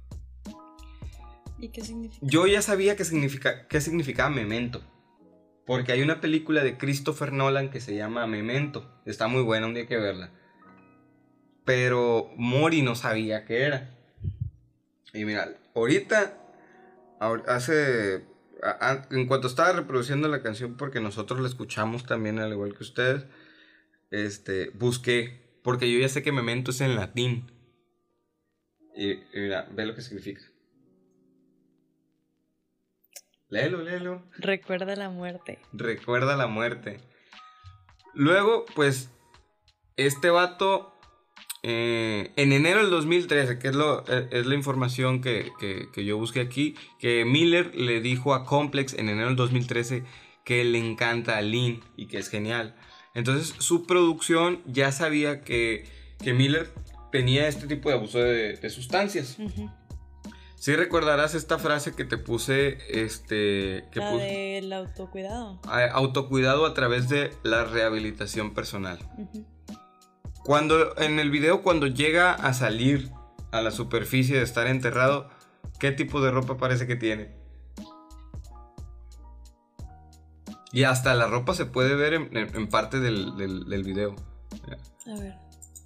¿Y qué significa? Yo ya sabía qué, significa, qué significaba Memento. Porque hay una película de Christopher Nolan que se llama Memento. Está muy buena, un día hay que verla. Pero Mori no sabía qué era. Y mira, ahorita, hace, a, en cuanto estaba reproduciendo la canción, porque nosotros la escuchamos también al igual que ustedes, este, busqué, porque yo ya sé que Memento es en latín. Y, y mira, ve lo que significa. Léelo, léelo. Recuerda la muerte. Recuerda la muerte. Luego, pues, este vato... Eh, en enero del dos mil trece, que es, lo, es la información que, que, que yo busqué aquí, que Miller le dijo a Complex en enero del dos mil trece que le encanta a Lean y que es genial. Entonces su producción ya sabía que, que Miller tenía este tipo de abuso de, de sustancias. Uh-huh. Sí recordarás esta frase que te puse, este, que la puse, del autocuidado. A, autocuidado a través de la rehabilitación personal. Uh-huh. Cuando en el video, cuando llega a salir a la superficie de estar enterrado, ¿qué tipo de ropa parece que tiene? Y hasta la ropa se puede ver en, en, en parte del, del, del video. A ver.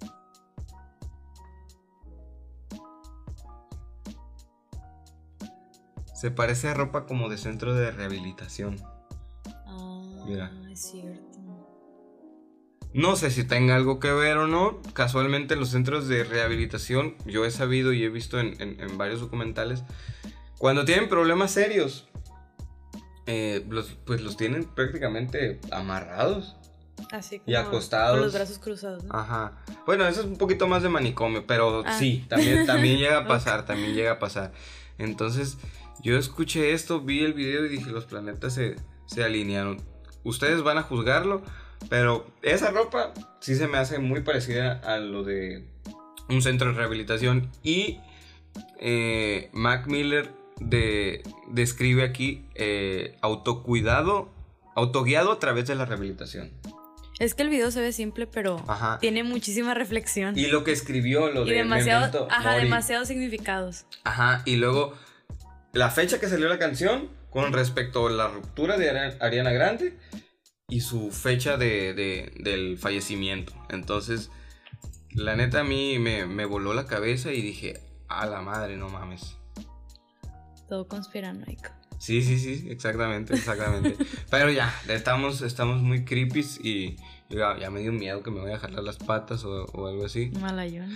Se parece a ropa como de centro de rehabilitación. Ah, mira. Es cierto. No sé si tenga algo que ver o no. Casualmente los centros de rehabilitación, yo he sabido y he visto en, en, en varios documentales, cuando tienen problemas serios, eh, los, pues los tienen prácticamente amarrados. Así como y acostados. Con los brazos cruzados, ¿no? Ajá. Bueno, eso es un poquito más de manicomio, pero ah. sí, también, también llega a pasar, okay. también llega a pasar. Entonces, yo escuché esto, vi el video y dije, los planetas se, se alinearon. Ustedes van a juzgarlo, pero esa ropa sí se me hace muy parecida a lo de un centro de rehabilitación. Y eh, Mac Miller de, describe aquí eh, autocuidado, autoguiado a través de la rehabilitación. Es que el video se ve simple, pero ajá. tiene muchísima reflexión. Y lo que escribió, lo y de demasiado, ajá, Mori. demasiados significados. Ajá, y luego la fecha que salió la canción con respecto a la ruptura de Ariana Grande y su fecha de, de, del fallecimiento. Entonces, la neta a mí me, me voló la cabeza y dije, a la madre, no mames. Todo conspiranoico. Sí, sí, sí, exactamente, exactamente. Pero ya, estamos, estamos muy creepy y ya, ya me dio miedo que me vaya a jalar las patas o, o algo así. Malayón.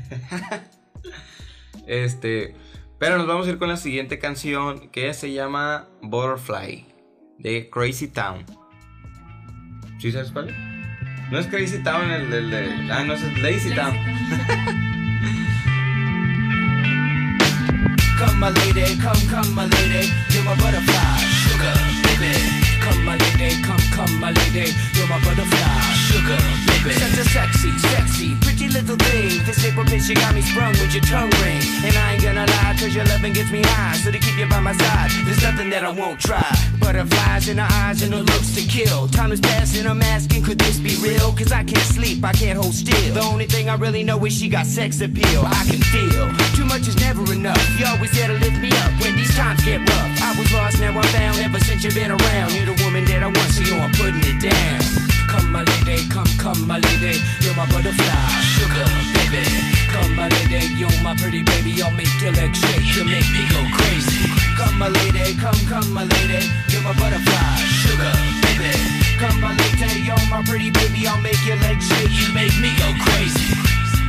Este, pero nos vamos a ir con la siguiente canción que se llama Butterfly de Crazy Town. ¿Sí sabes cuál? No es Crazy Town el del de, ah, no, es Lazy Town. Come my lady, come, come my lady, you're my butterfly, sugar, baby. Come my lady, come, come my lady, you're my butterfly, sugar, baby. Such a sexy, sexy, pretty little thing. This April bitch, you got me sprung with your tongue ring. And I ain't gonna lie, cause your loving gets me high. So to keep you by my side, there's nothing that I won't try. Butterflies in her eyes and her looks to kill. Time is passing, I'm asking, could this be real? Cause I can't sleep, I can't hold still. The only thing I really know is she got sex appeal. I can feel, too much is never enough. You always there to lift me up when these times get rough. I was lost, now I'm found, ever since you've been around. You're the woman that I want, so you know I'm putting it down. Come my lady, come, come my lady, you're my butterfly, sugar, baby. Come my lady, you're my pretty baby, I'll make your legs shake, you'll make me go crazy. Come my lady, come, come my lady, you're my butterfly, sugar, baby. Come my lady, you're my pretty baby, I'll make your legs shake, you make me go crazy.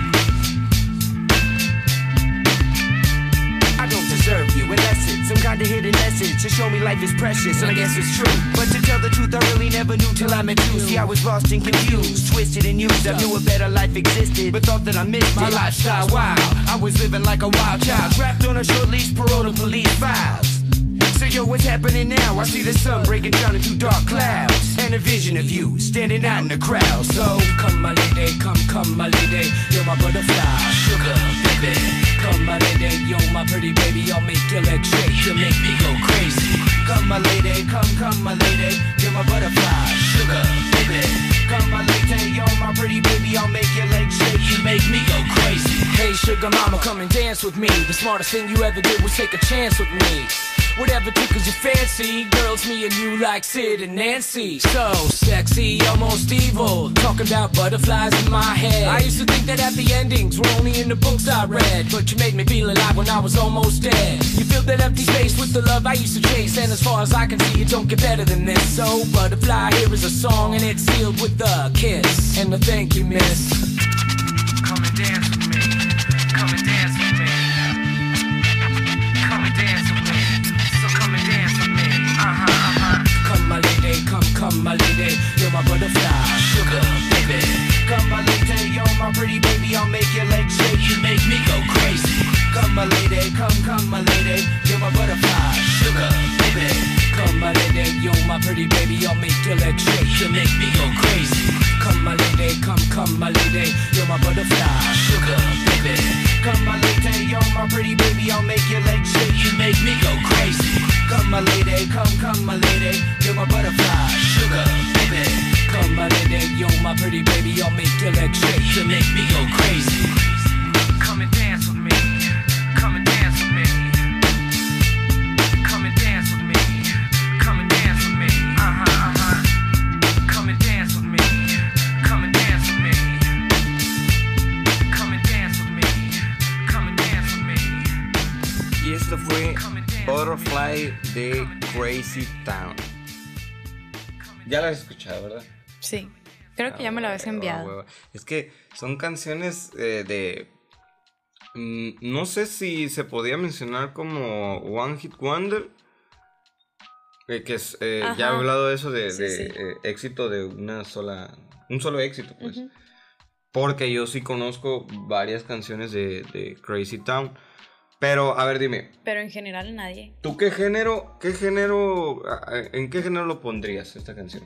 I don't deserve you unless it's some kind of hidden message to show me life is precious, and I guess it's true. But to tell the truth, I really never knew till I met you. See, I was lost and confused, twisted and used. I knew a better life existed, but thought that I missed my lifestyle wild. I was living like a wild child, trapped on a short leash, parole to police files. So yo, what's happening now? I see the sun breaking down into dark clouds, and a vision of you standing out in the crowd. So come my lady, come, come my lady, you're my butterfly, sugar, baby. Come my lady, you're my pretty baby, I'll make your legs shake, you'll make me go crazy. Come my lady, come, come my lady, you're my butterfly, sugar, baby. Come my lady, you're my pretty baby, I'll make your legs shake, you make me go crazy. Hey sugar mama, come and dance with me. The smartest thing you ever did was take a chance with me. Whatever tickles your fancy, girls, me and you like Sid and Nancy. So sexy, almost evil, talking about butterflies in my head. I used to think that happy endings were only in the books I read, but you made me feel alive when I was almost dead. You filled that empty space with the love I used to chase, and as far as I can see, it don't get better than this. So butterfly, here is a song, and it's sealed with a kiss and a thank you, miss. Come and dance with me, come and dance with me, come and dance with me. Uh-huh, uh-huh. Come my lady, come, come my lady, you're my butterfly, sugar, baby. Come my lady, you're my pretty baby, I'll make your legs shake, you make me go crazy. Come my lady, come, come my lady, you're my butterfly, sugar, baby. Come my lady, you're my pretty baby, I'll make your legs shake, you make me go crazy. Come my lady, come, come my lady, you're my butterfly, sugar, baby. Come my lady, you're my pretty baby, I'll make your legs shake, you make me go crazy. Come my lady, come, come my lady, you're my butterfly, sugar, baby. Come my lady, you're my pretty baby, I'll make your legs shake, you make me go crazy. Come and dance with me, come and dance with me, come and dance with me, come and dance with me, uh-huh, uh-huh. Come and dance with me, come and dance with me, come and dance with me, come and dance with me. Y esto fue Butterfly de Crazy Town. Ya la has escuchado, ¿verdad? Sí, creo que ah, ya me la habías enviado. Oh, es que son canciones eh, de... Mm, no sé si se podía mencionar como One Hit Wonder. Eh, que es, eh, ya he hablado de eso, de, sí, de sí. Eh, éxito de una sola... Un solo éxito, pues. Uh-huh. Porque yo sí conozco varias canciones de, de Crazy Town. Pero, a ver, dime. Pero en general nadie. ¿Tú qué género, qué género, en qué género lo pondrías esta canción?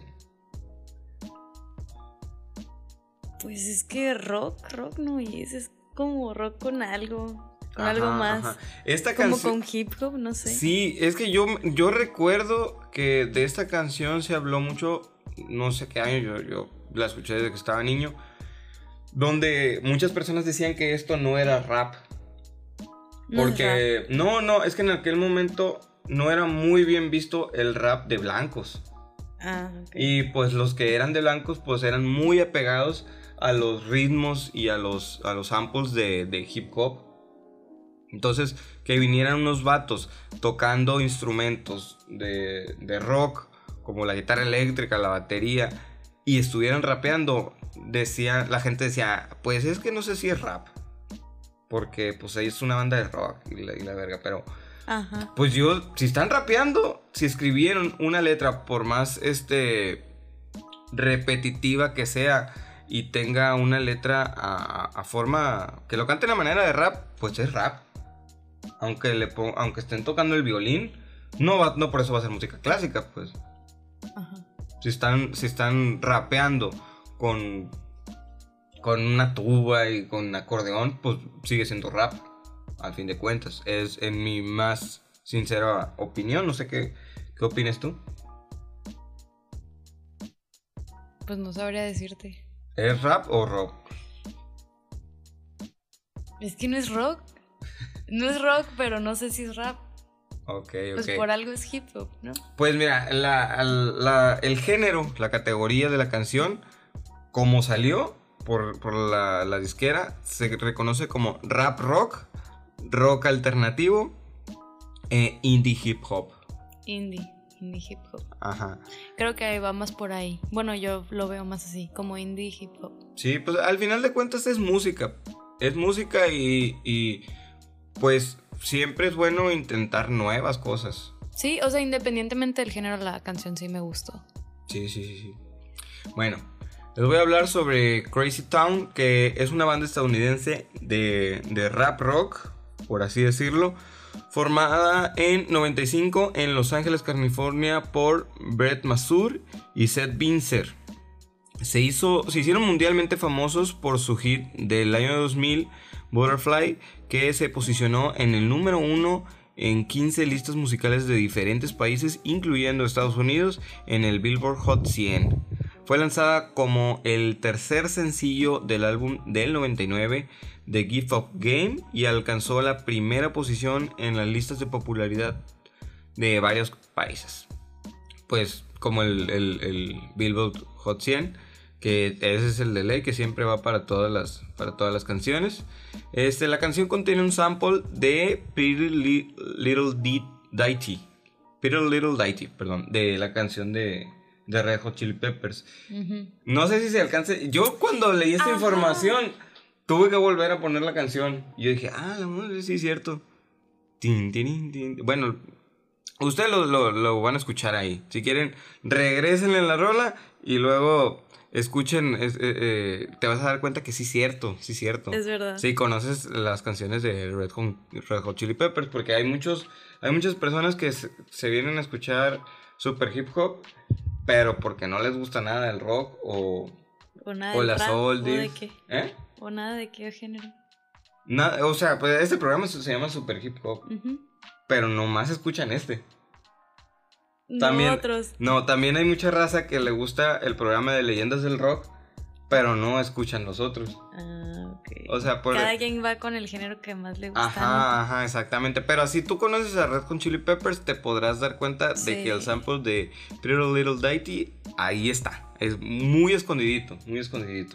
Pues es que rock, rock no es, es como rock con algo, con ajá, algo más. Ajá. Esta como canción, con hip hop, no sé. Sí, es que yo, yo recuerdo que de esta canción se habló mucho, no sé qué año, yo, yo la escuché desde que estaba niño, donde muchas personas decían que esto no era rap. Porque, no, no, es que en aquel momento no era muy bien visto el rap de blancos. Ah, ok. Y pues los que eran de blancos pues eran muy apegados a los ritmos y a los, a los samples de, de hip hop. Entonces, que vinieran unos vatos tocando instrumentos de, de rock, como la guitarra eléctrica, la batería, y estuvieran rapeando, decía, la gente decía, pues es que no sé si es rap, porque pues ahí es una banda de rock y la, y la verga, pero... Ajá. Pues yo, si están rapeando, si escribieron una letra, por más este repetitiva que sea, y tenga una letra a, a forma, que lo cante de manera de rap, pues es rap. Aunque, le pon, aunque estén tocando el violín, no, va, no por eso va a ser música clásica, pues. Ajá. Si están, si están rapeando con, con una tuba y con acordeón, pues sigue siendo rap, al fin de cuentas. Es en mi más sincera opinión. No sé qué, qué opinas tú. Pues no sabría decirte. ¿Es rap o rock? Es que no es rock. No es rock, pero no sé si es rap. Ok, ok. Pues por algo es hip hop, ¿no? Pues mira, la, la, el género, la categoría de la canción, como salió por, por la, la disquera, se reconoce como rap rock, rock alternativo, e indie hip hop. Indie, indie hip hop. Ajá. Creo que va más por ahí. Bueno, yo lo veo más así, como indie hip hop. Sí, pues al final de cuentas es música. Es música y, y pues siempre es bueno intentar nuevas cosas. Sí, o sea, independientemente del género, la canción sí me gustó. Sí, sí, sí, sí. Bueno, les voy a hablar sobre Crazy Town, que es una banda estadounidense de, de rap rock, por así decirlo, formada en noventa y cinco en Los Ángeles, California, por Brett Masur y Seth Binzer. Se, hizo, se hicieron mundialmente famosos por su hit del año dos mil, Butterfly, que se posicionó en el número uno en quince listas musicales de diferentes países, incluyendo Estados Unidos, en el Billboard Hot cien. Fue lanzada como el tercer sencillo del álbum del noventa y nueve, The Gift of Game, y alcanzó la primera posición en las listas de popularidad de varios países. Pues como el, el, el Billboard Hot cien, que ese es el de ley, que siempre va para todas las, para todas las canciones. Este, la canción contiene un sample de Pretty Li- Little Di- Diety, Pretty Little Diety, perdón, de la canción de, de Red Hot Chili Peppers. Uh-huh. No sé si se alcance. Yo cuando leí esta Ajá. información tuve que volver a poner la canción. Y yo dije, ah, la madre, sí es cierto. Tin, tin, tin. Bueno, ustedes lo, lo, lo van a escuchar ahí. Si quieren, regrésenle en la rola y luego escuchen, es, eh, eh, te vas a dar cuenta que sí es cierto, sí es cierto. Es verdad. Sí, conoces las canciones de Red Hot, Red Hot Chili Peppers, porque hay muchos, hay muchas personas que se, se vienen a escuchar super hip hop, pero porque no les gusta nada el rock o, o, nada o la rap, soul. ¿O de qué? ¿Eh? O nada de qué género. Nada, o sea, pues este programa se, se llama Super Hip Hop, uh-huh. pero nomás escuchan este. También, no otros. No, también hay mucha raza que le gusta el programa de Leyendas del Rock, pero no escuchan los otros. Ah, ok. O sea, por... cada quien va con el género que más le gusta. Ajá, ¿no? ajá, exactamente. Pero si tú conoces a Red Hot Chili Peppers, te podrás dar cuenta sí. de que el sample de Pretty Little Diety, ahí está. Es muy escondidito, muy escondidito.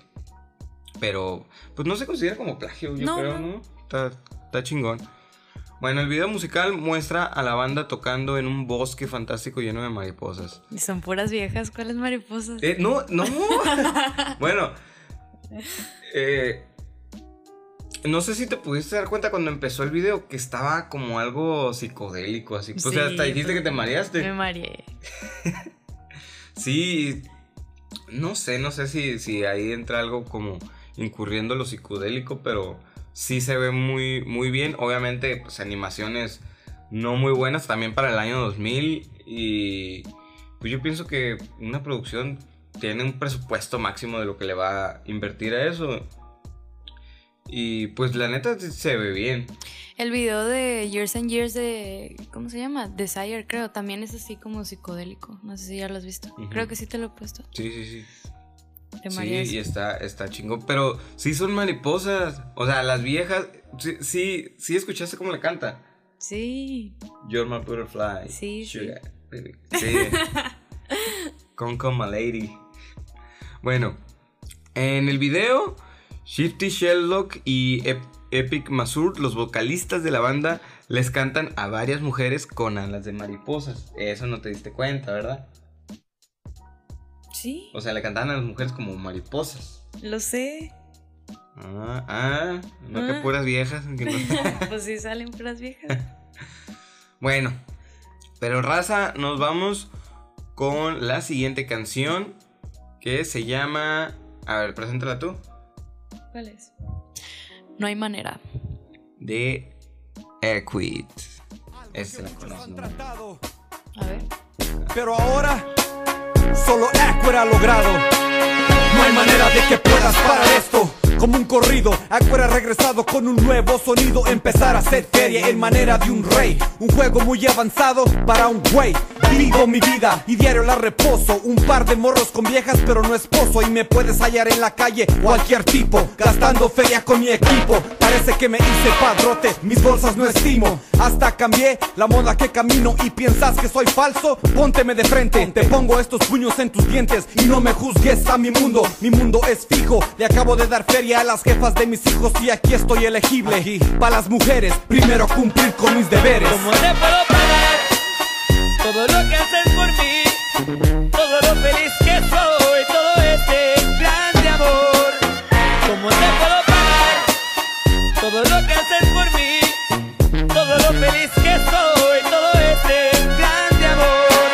Pero, pues no se considera como plagio, yo no, creo, no. ¿no? Está, está chingón. Bueno, el video musical muestra a la banda tocando en un bosque fantástico lleno de mariposas. ¿Y son puras viejas? ¿Cuáles mariposas? Eh, no, no. Bueno, eh, no sé si te pudiste dar cuenta cuando empezó el video que estaba como algo psicodélico, así. Sí, o sea, hasta dijiste que te mareaste. Me mareé. Sí, no sé, no sé si, si ahí entra algo como incurriendo en lo psicodélico, pero sí se ve muy, muy bien. Obviamente, pues animaciones no muy buenas también para el año dos mil. Y pues yo pienso que una producción tiene un presupuesto máximo de lo que le va a invertir a eso. Y pues la neta se ve bien. El video de Years and Years de... ¿cómo se llama? Desire, creo. También es así como psicodélico. No sé si ya lo has visto. Uh-huh. Creo que sí te lo he puesto. Sí, sí, sí. Te sí, mareas. y está, está chingón. Pero sí son mariposas. O sea, las viejas... Sí, sí, sí escuchaste cómo le canta. Sí. You're my butterfly. Sí, Sugar, sí. Sí. Con Come Lady. Bueno, en el video, Shifty Sherlock y Ep- Epic Mazur, los vocalistas de la banda, les cantan a varias mujeres con alas de mariposas. Eso no te diste cuenta, ¿verdad? Sí. O sea, le cantaban a las mujeres como mariposas. Lo sé. Ah, ah, no Ah. que puras viejas. Que no... Pues sí salen puras viejas. Bueno, pero raza, nos vamos con la siguiente canción que se llama... A ver, preséntala tú. ¿Cuál es? No hay manera. De Equid. Esa la conozco. A ver. Pero ahora solo Aquer ha logrado. No hay manera de que puedas parar esto. Como un corrido, Aquer ha regresado con un nuevo sonido. Empezar a hacer feria en manera de un rey. Un juego muy avanzado para un güey. Vivo mi vida y diario la reposo. Un par de morros con viejas pero no esposo. Y me puedes hallar en la calle cualquier tipo, gastando feria con mi equipo. Parece que me hice padrote, mis bolsas no estimo. Hasta cambié la moda que camino. Y piensas que soy falso, pónteme de frente. Te pongo estos puños en tus dientes y no me juzgues a mi mundo. Mi mundo es fijo, le acabo de dar feria a las jefas de mis hijos y aquí estoy elegible. Aquí. Para las mujeres, primero cumplir con mis deberes. ¿Cómo te puedo pagar todo lo que haces por mí? Todo lo feliz que soy, todo este grande amor. ¿Cómo te puedo pagar todo lo que haces por mí? Todo lo feliz que soy, todo este grande amor.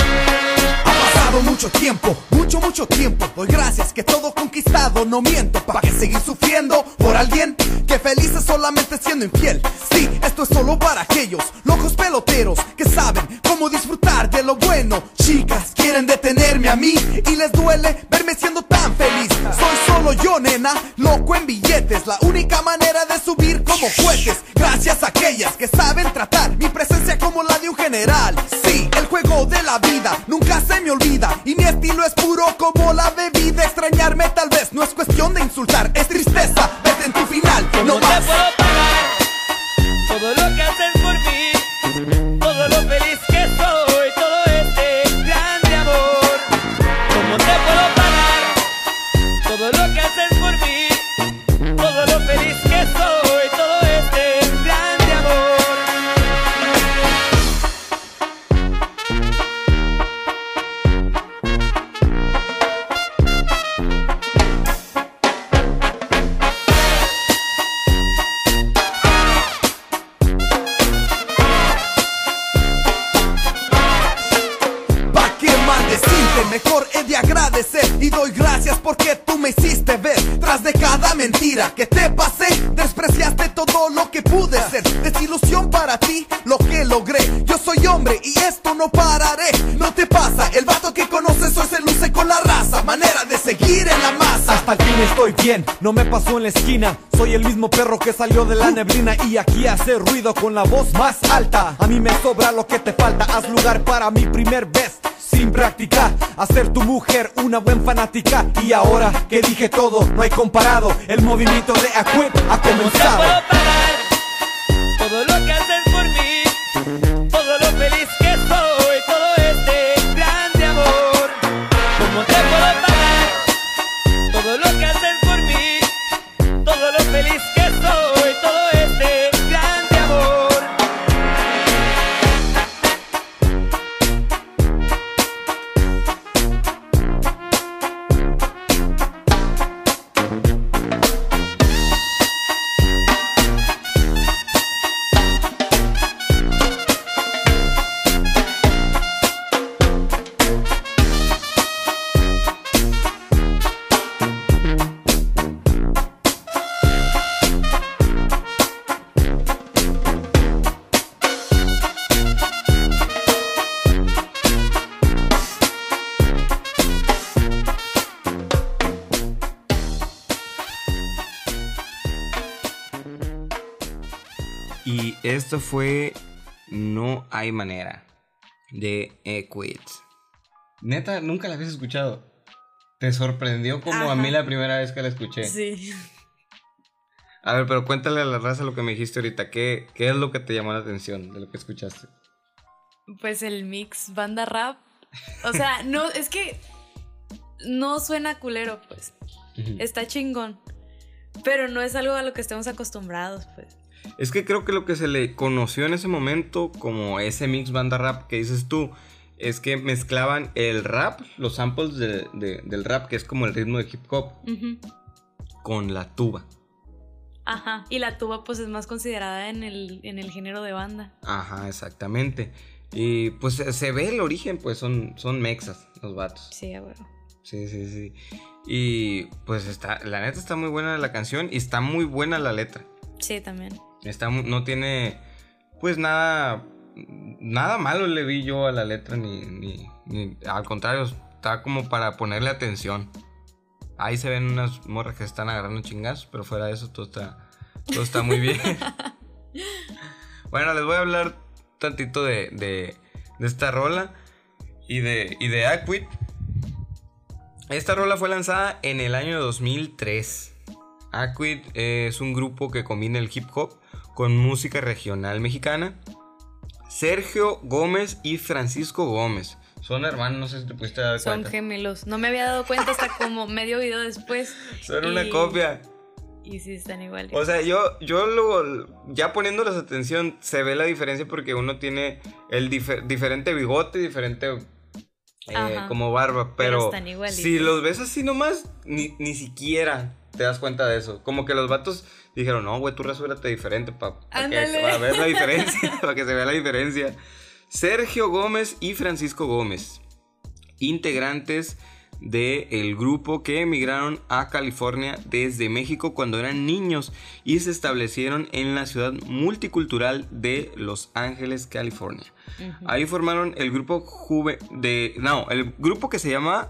Ha pasado mucho tiempo, mucho, mucho tiempo. Doy gracias que todo conquistado, no miento. ¿Para qué seguir sufriendo por alguien que feliz es solamente siendo infiel? Sí, esto es solo para aquellos locos peloteros que saben cómo disfrutar de lo bueno. Chicas quieren detenerme a mí y les duele verme siendo tan feliz. Soy solo yo, nena, loco en billetes. La única manera de subir como cohetes. Gracias a aquellas que saben tratar mi presencia como la de un general. Sí, el juego de la vida nunca se me olvida. Y mi estilo es puro como la bebida. Extrañarme tal vez no es cuestión de insultar, es tristeza verte en tu final, ¿Cómo no te más. puedo pagar todo lo que haces por mí? Todo lo feliz que soy, todo este grande amor. ¿Cómo te puedo pagar todo lo que haces por mí? Todo lo feliz que soy, todo este grande amor. ¿Pa' qué maldecirte? Mejor he de agradecer y doy gracias porque tú me hiciste ver. Tras de cada mentira que te pasé, despreciaste todo lo que pude ser. Desilusión para ti, lo que logré. Yo soy hombre y esto no pararé. No te pasa, el vato que conoces hoy se luce con la raza. Manera de seguir en la masa. Hasta el fin estoy bien, no me pasó en la esquina. Soy el mismo perro que salió de la neblina y aquí hace ruido con la voz más alta. A mí me sobra lo que te falta, haz lugar para mi primer vez. Sin practicar, hacer tu mujer una buen fanática. Y ahora que dije todo, no hay comparado. El movimiento de Aquer ha ¿Cómo te comenzado. puedo pagar todo lo que haces por mí? Todo lo feliz que soy, todo este grande amor. ¿Cómo te puedo pagar todo lo que haces por mí? Todo lo feliz que soy, todo este grande amor. Y esto fue No hay manera de Equid. Neta, nunca la habías escuchado. ¿Te sorprendió como Ajá. a mí la primera vez que la escuché? Sí. A ver, pero cuéntale a la raza lo que me dijiste ahorita. ¿Qué, qué es lo que te llamó la atención de lo que escuchaste? Pues el mix banda rap O sea, no, es que no suena culero, pues. Uh-huh. Está chingón. Pero no es algo a lo que estemos acostumbrados, pues. Es que creo que lo que se le conoció en ese momento como ese mix banda rap que dices tú, es que mezclaban el rap, los samples de, de, del rap, que es como el ritmo de hip hop, uh-huh. con la tuba. Ajá, y la tuba pues es más considerada en el, en el género de banda. Ajá, exactamente. Y pues se ve el origen, pues son, son mexas los vatos. Sí, bueno. Sí, sí, sí. Y pues está, la neta está muy buena la canción y está muy buena la letra. Sí, también. Está, no tiene pues nada, nada malo le vi yo a la letra, ni, ni, ni al contrario, está como para ponerle atención. Ahí se ven unas morras que se están agarrando chingazos, pero fuera de eso todo está, todo está muy bien. Bueno, les voy a hablar tantito de, de, de esta rola y de, y de Aquid. Esta rola fue lanzada en el año dos mil tres. Aquid es un grupo que combina el hip hop con música regional mexicana. Sergio Gómez y Francisco Gómez son hermanos, no sé si te pudiste dar Son cuenta. Son gemelos, no me había dado cuenta hasta como medio video después. Son y... una copia. Y sí están iguales. O sea, yo, yo luego, ya poniéndoles atención, se ve la diferencia porque uno tiene el difer- diferente bigote, diferente eh, como barba, pero, pero si los ves así nomás, ni, ni siquiera te das cuenta de eso. Como que los vatos dijeron, no, güey, tú rasúrate diferente pa, pa que, para ver la diferencia, para que se vea la diferencia. Sergio Gómez y Francisco Gómez, integrantes del grupo que emigraron a California desde México cuando eran niños y se establecieron en la ciudad multicultural de Los Ángeles, California. Uh-huh. Ahí formaron el grupo juve de no, el grupo que se llama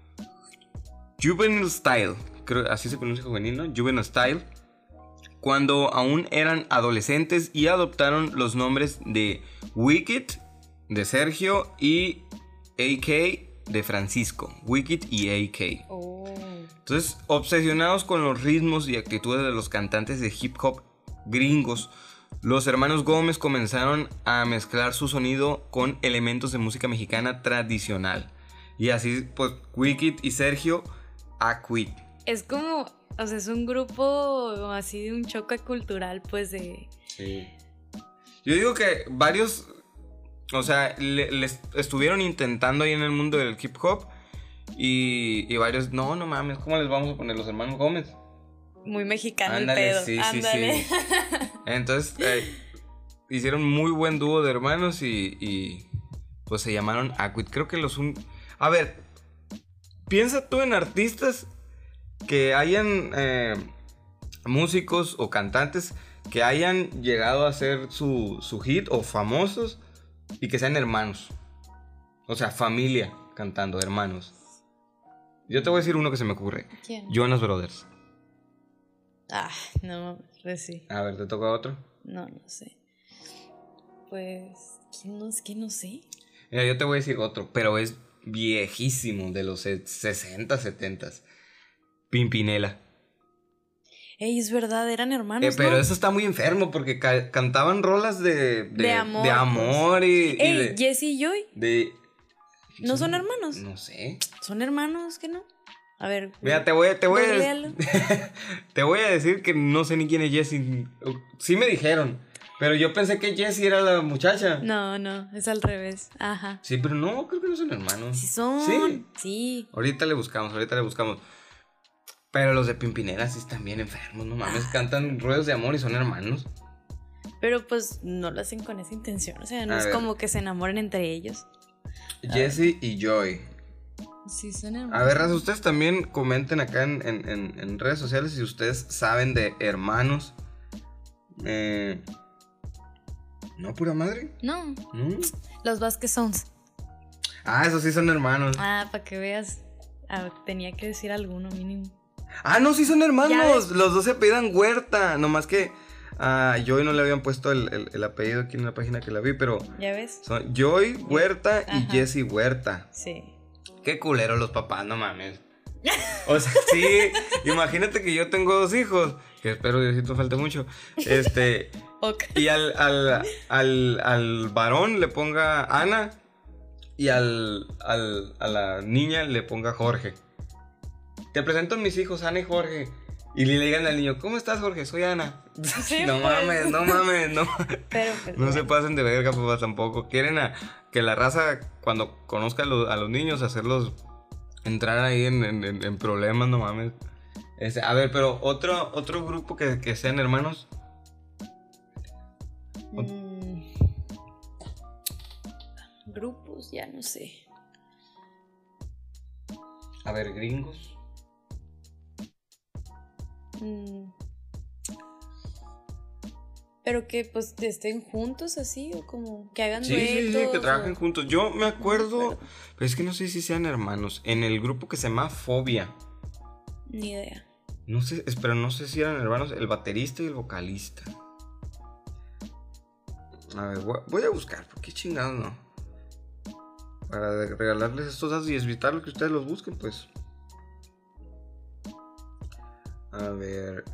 Juvenile Style, creo así se pronuncia juvenil, ¿no? Juvenile Style, cuando aún eran adolescentes y adoptaron los nombres de Wicked de Sergio y A K de Francisco, Wicked y A K. Oh. Entonces, obsesionados con los ritmos y actitudes de los cantantes de hip hop gringos, los hermanos Gómez comenzaron a mezclar su sonido con elementos de música mexicana tradicional. Y así, pues, Wicked y Sergio, Aquid. Es como, o sea, es un grupo así de un choque cultural, pues, de... Sí. Yo digo que varios... O sea, le, les estuvieron intentando ahí en el mundo del hip hop y, y varios, no, no mames, ¿cómo les vamos a poner los hermanos Gómez? Muy mexicano. Ándale, el pedo. Sí, Ándale. sí, sí. Entonces, eh, hicieron muy buen dúo de hermanos y, y pues se llamaron Aquid. Creo que los un... A ver, piensa tú en artistas que hayan eh, músicos o cantantes que hayan llegado a hacer su, su hit o famosos y que sean hermanos. O sea, familia cantando, hermanos. Yo te voy a decir uno que se me ocurre. ¿Quién? Jonas Brothers. Ah, no, pues sí. A ver, ¿te toca otro? No, no sé. Pues, ¿quién no, ¿qué no sé? Mira, yo te voy a decir otro, pero es viejísimo, de los sesenta, setenta. Pimpinela. Ey, es verdad, eran hermanos, eh, Pero ¿no? eso está muy enfermo porque ca- cantaban rolas de... De, de amor. De amor y... Ey, y de, Jesse y Joy. De... ¿No son hermanos? No sé. ¿Son hermanos que no? A ver. Mira, te voy, te voy a... te voy a decir que no sé ni quién es Jesse. Sí me dijeron, pero yo pensé que Jesse era la muchacha. No, no, es al revés. Ajá. Sí, pero no, creo que no son hermanos. Sí son. Sí. Sí. Ahorita le buscamos, ahorita le buscamos. Pero los de Pimpinela sí están bien enfermos, no mames, cantan ruedos de amor y son hermanos. Pero pues no lo hacen con esa intención, o sea, no A es ver. como que se enamoren entre ellos. Jesse y Joy. Sí, son hermanos. A ver, raza, ustedes también comenten acá en, en, en, en redes sociales si ustedes saben de hermanos. Eh... No, pura madre. No, ¿No? los Vasquez Sons. Ah, esos sí son hermanos. Ah, para que veas. Ah, tenía que decir alguno mínimo. Ah, no, sí son Ya hermanos. ves. Los dos se apellidan Huerta. Nomás que a Joy no le habían puesto el, el, el apellido aquí en la página que la vi, pero ¿Ya ves? son Joy Huerta y Ajá. Jesse Huerta. Sí. Qué culero los papás, no mames. O sea, sí, imagínate que yo tengo dos hijos, que espero Diosito falte mucho. Este, Ok. y al, al, al, al varón le ponga Ana y al, al, a la niña le ponga Jorge. Te presento a mis hijos, Ana y Jorge. Y le digan al niño, ¿cómo estás, Jorge? Soy Ana. Sí, no pues. mames, no mames, no. Pero, pues, No bueno. se pasen de verga, papá, tampoco. Quieren a, que la raza, cuando conozca a los, a los niños, hacerlos entrar ahí en, en, en- en problemas, no mames. Este, a ver, pero otro, otro grupo que, que sean hermanos. Mm. Grupos, ya no sé. A ver, gringos. Mm. Pero que pues estén juntos así o como que hagan Sí, sí, sí, duetos. que trabajen o- juntos. Yo me acuerdo, acuerdo. pero es que no sé si sean hermanos. En el grupo que se llama Fobia. Ni idea. No sé, es- pero no sé si eran hermanos, el baterista y el vocalista. A ver, voy, voy a buscar, porque chingados no. Para de- regalarles estos datos y evitar que ustedes los busquen, pues. A ver.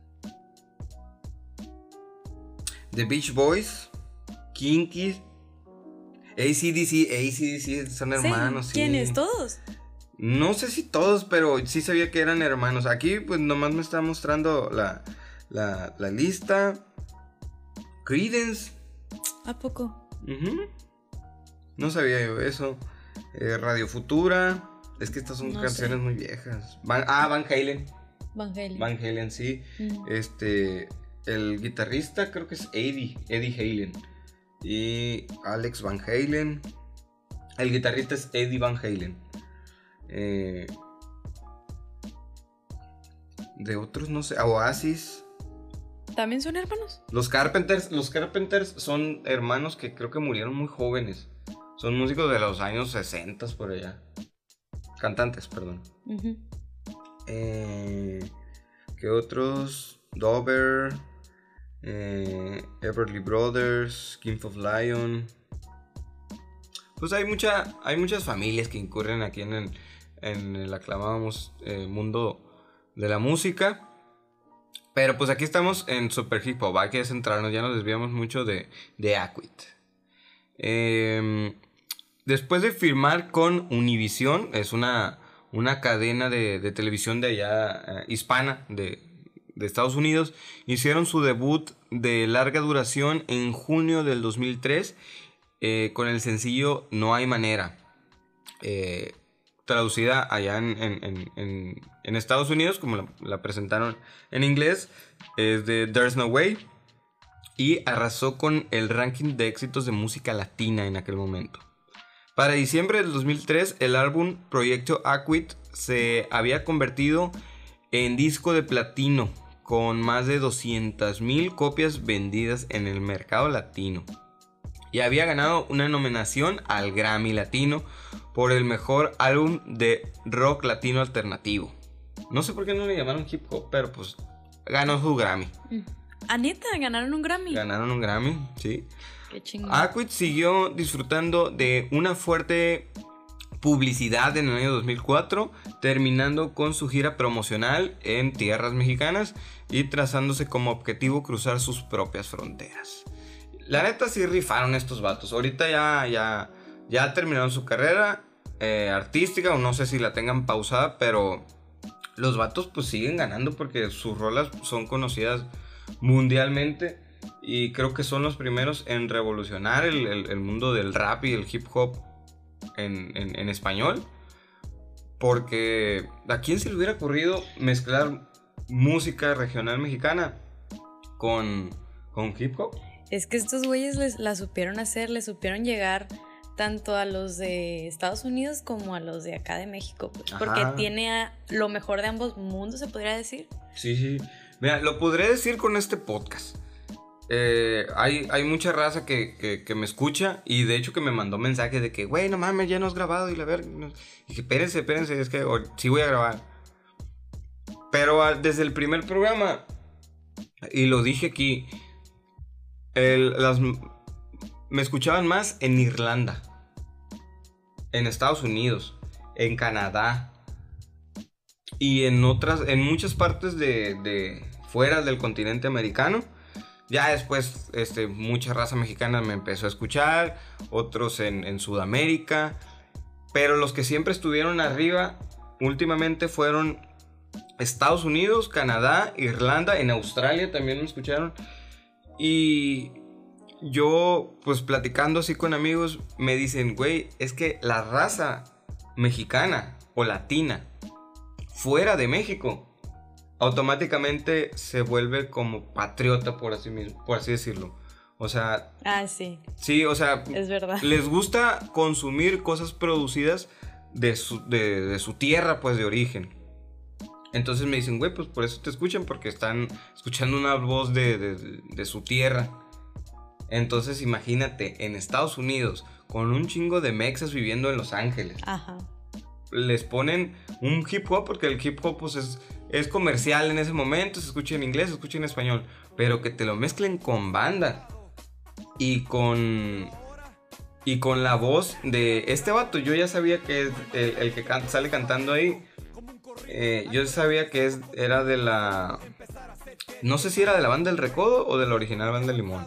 The Beach Boys, Kinky, A C D C, A C D C son hermanos, sí. ¿Quiénes? ¿Todos? No sé si todos, pero sí sabía que eran hermanos. Aquí pues nomás me está mostrando la, la, la lista. Creedence. ¿A poco? Ujú. No sabía yo eso. Eh, Radio Futura. Es que estas son No canciones sé. muy viejas. Van- ah, Van Halen. Van Halen. Van Halen, sí. Mm. Este, el guitarrista creo que es Eddie, Eddie Halen. Y Alex Van Halen. El guitarrista es Eddie Van Halen. Eh, de otros no sé, Oasis. ¿También son hermanos? Los Carpenters, los Carpenters son hermanos que creo que murieron muy jóvenes. Son músicos de los años sesenta por allá. Cantantes, perdón. Ujú. Eh, ¿Qué otros? Dover, eh, Everly Brothers, King of Lion. Pues hay mucha, hay muchas familias que incurren aquí en el, en el aclamado mus- eh, mundo de la música. Pero pues aquí estamos en Super Hip Hop. Hay que centrarnos, ya nos desviamos mucho de, de Acquit. Eh, después de firmar con Univision, es una, una cadena de, de televisión de allá, eh, hispana, de, de Estados Unidos, hicieron su debut de larga duración en junio del dos mil tres eh, con el sencillo No Hay Manera. Eh, traducida allá en, en, en, en, en Estados Unidos, como la, la presentaron en inglés, es de There's No Way. Y arrasó con el ranking de éxitos de música latina en aquel momento. Para diciembre del dos mil tres, el álbum Proyecto Acquit se había convertido en disco de platino, con más de doscientas mil copias vendidas en el mercado latino. Y había ganado una nominación al Grammy Latino por el mejor álbum de rock latino alternativo. No sé por qué no le llamaron hip hop, pero pues ganó su Grammy. ¿A neta? ¿Ganaron un Grammy? Ganaron un Grammy, sí. Qué chingón. Acquit siguió disfrutando de una fuerte publicidad en el año dos mil cuatro, terminando con su gira promocional en tierras mexicanas y trazándose como objetivo cruzar sus propias fronteras. La neta sí rifaron estos vatos. Ahorita ya, ya, ya terminaron su carrera eh, artística, o no sé si la tengan pausada, pero los vatos pues siguen ganando porque sus rolas son conocidas mundialmente. Y creo que son los primeros en revolucionar el, el, el mundo del rap y el hip hop en, en, en español. Porque ¿a quién se le hubiera ocurrido mezclar música regional mexicana con, con hip hop? Es que estos güeyes les, la supieron hacer, le supieron llegar tanto a los de Estados Unidos como a los de acá de México, pues, porque Ajá. tiene a lo mejor de ambos mundos, se podría decir. Sí, sí. Mira, lo podré decir con este podcast. Eh, hay, hay mucha raza que, que, que me escucha y de hecho que me mandó mensajes de que, güey, no mames, ya no has grabado y la verga. No. Dije, espérense, espérense, es que oh, sí voy a grabar. Pero ah, desde el primer programa, y lo dije aquí, el, las, me escuchaban más en Irlanda, en Estados Unidos, en Canadá y en otras, en muchas partes de, de fuera del continente americano. Ya después, este, mucha raza mexicana me empezó a escuchar, otros en, en Sudamérica, pero los que siempre estuvieron arriba últimamente fueron Estados Unidos, Canadá, Irlanda, en Australia también me escucharon. Y yo, pues platicando así con amigos, me dicen, güey, es que la raza mexicana o latina fuera de México automáticamente se vuelve como patriota, por así mismo, por así decirlo. O sea, ah, sí. Sí, o sea, es verdad. Les gusta consumir cosas producidas de su, de, de su tierra, pues, de origen. Entonces me dicen, güey, pues por eso te escuchan, porque están escuchando una voz de, de, de su tierra. Entonces imagínate, en Estados Unidos, con un chingo de mexas viviendo en Los Ángeles. Ajá. Les ponen un hip hop, porque el hip hop pues es, es comercial en ese momento, se escucha en inglés, se escucha en español, pero que te lo mezclen con banda y con y con la voz de este vato. Yo ya sabía que es el, el que can, sale cantando ahí, eh, yo sabía que es, era de la, no sé si era de la banda El Recodo o de la original banda Limón.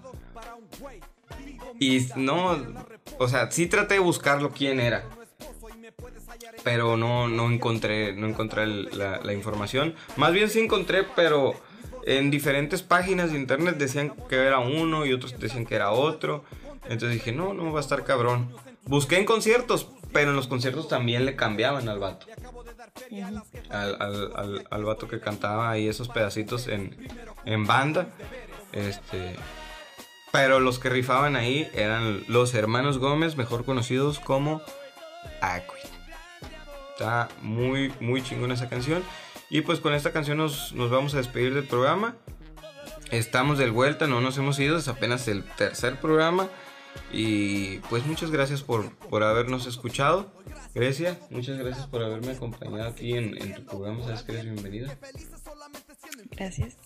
Y no, o sea, sí traté de buscarlo quién era, pero no, no encontré, no encontré el, la, la información. Más bien sí encontré, pero en diferentes páginas de internet decían que era uno y otros decían que era otro. Entonces dije, no, no va a estar cabrón. Busqué en conciertos, pero en los conciertos también le cambiaban al vato. Al, al, al, al vato que cantaba ahí esos pedacitos en, en banda. Este... Pero los que rifaban ahí eran los hermanos Gómez, mejor conocidos como Aquid. Está muy, muy chingona esa canción. Y pues con esta canción nos, nos vamos a despedir del programa. Estamos de vuelta, no nos hemos ido, es apenas el tercer programa. Y pues muchas gracias por, por habernos escuchado. Grecia, muchas gracias por haberme acompañado aquí en, en tu programa. Sabes que eres bienvenida. Gracias.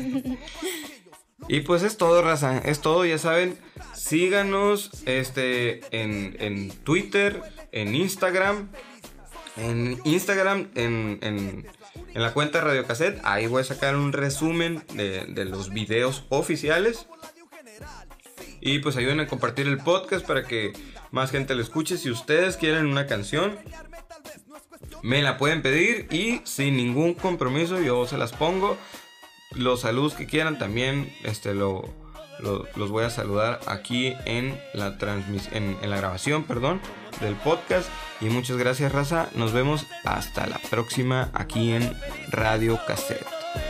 Y pues es todo, raza, es todo, ya saben, síganos este, en, en Twitter, en Instagram, en Instagram, en, en, en la cuenta Radio Cassette. Ahí voy a sacar un resumen de, de los videos oficiales. Y pues ayuden a compartir el podcast para que más gente lo escuche. Si ustedes quieren una canción, me la pueden pedir y sin ningún compromiso yo se las pongo. Los saludos que quieran también este, lo, lo, los voy a saludar aquí en la, transmis- en, en la grabación perdón, del podcast. Y muchas gracias, raza. Nos vemos hasta la próxima aquí en Radio Cassette.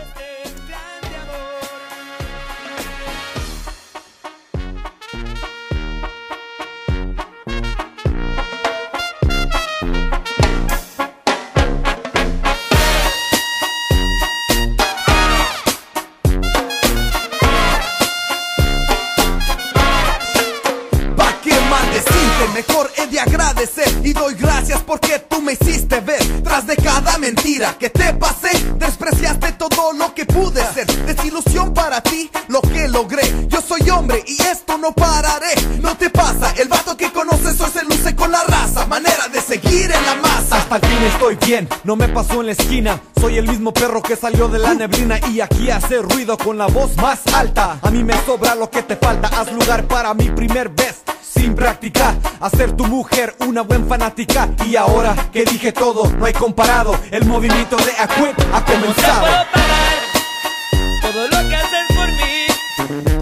Y doy gracias porque tú me hiciste ver. Tras de cada mentira que te pasé, despreciaste todo lo que pude ser. Desilusión para ti, lo que logré. Yo soy hombre y esto no pararé. No te pasa, el vato que conoces hoy se luce con la raza. Manera de seguir en la masa. Hasta el fin estoy bien, no me pasó en la esquina. Soy el mismo perro que salió de la neblina y aquí hace ruido con la voz más alta. A mí me sobra lo que te falta, haz lugar para mi primer vez. Sin practicar, hacer tu mujer una buen fanática. Y ahora que dije todo, no hay comparado. El movimiento de Aquid ha comenzado. No te puedo pagar todo lo que haces por mí.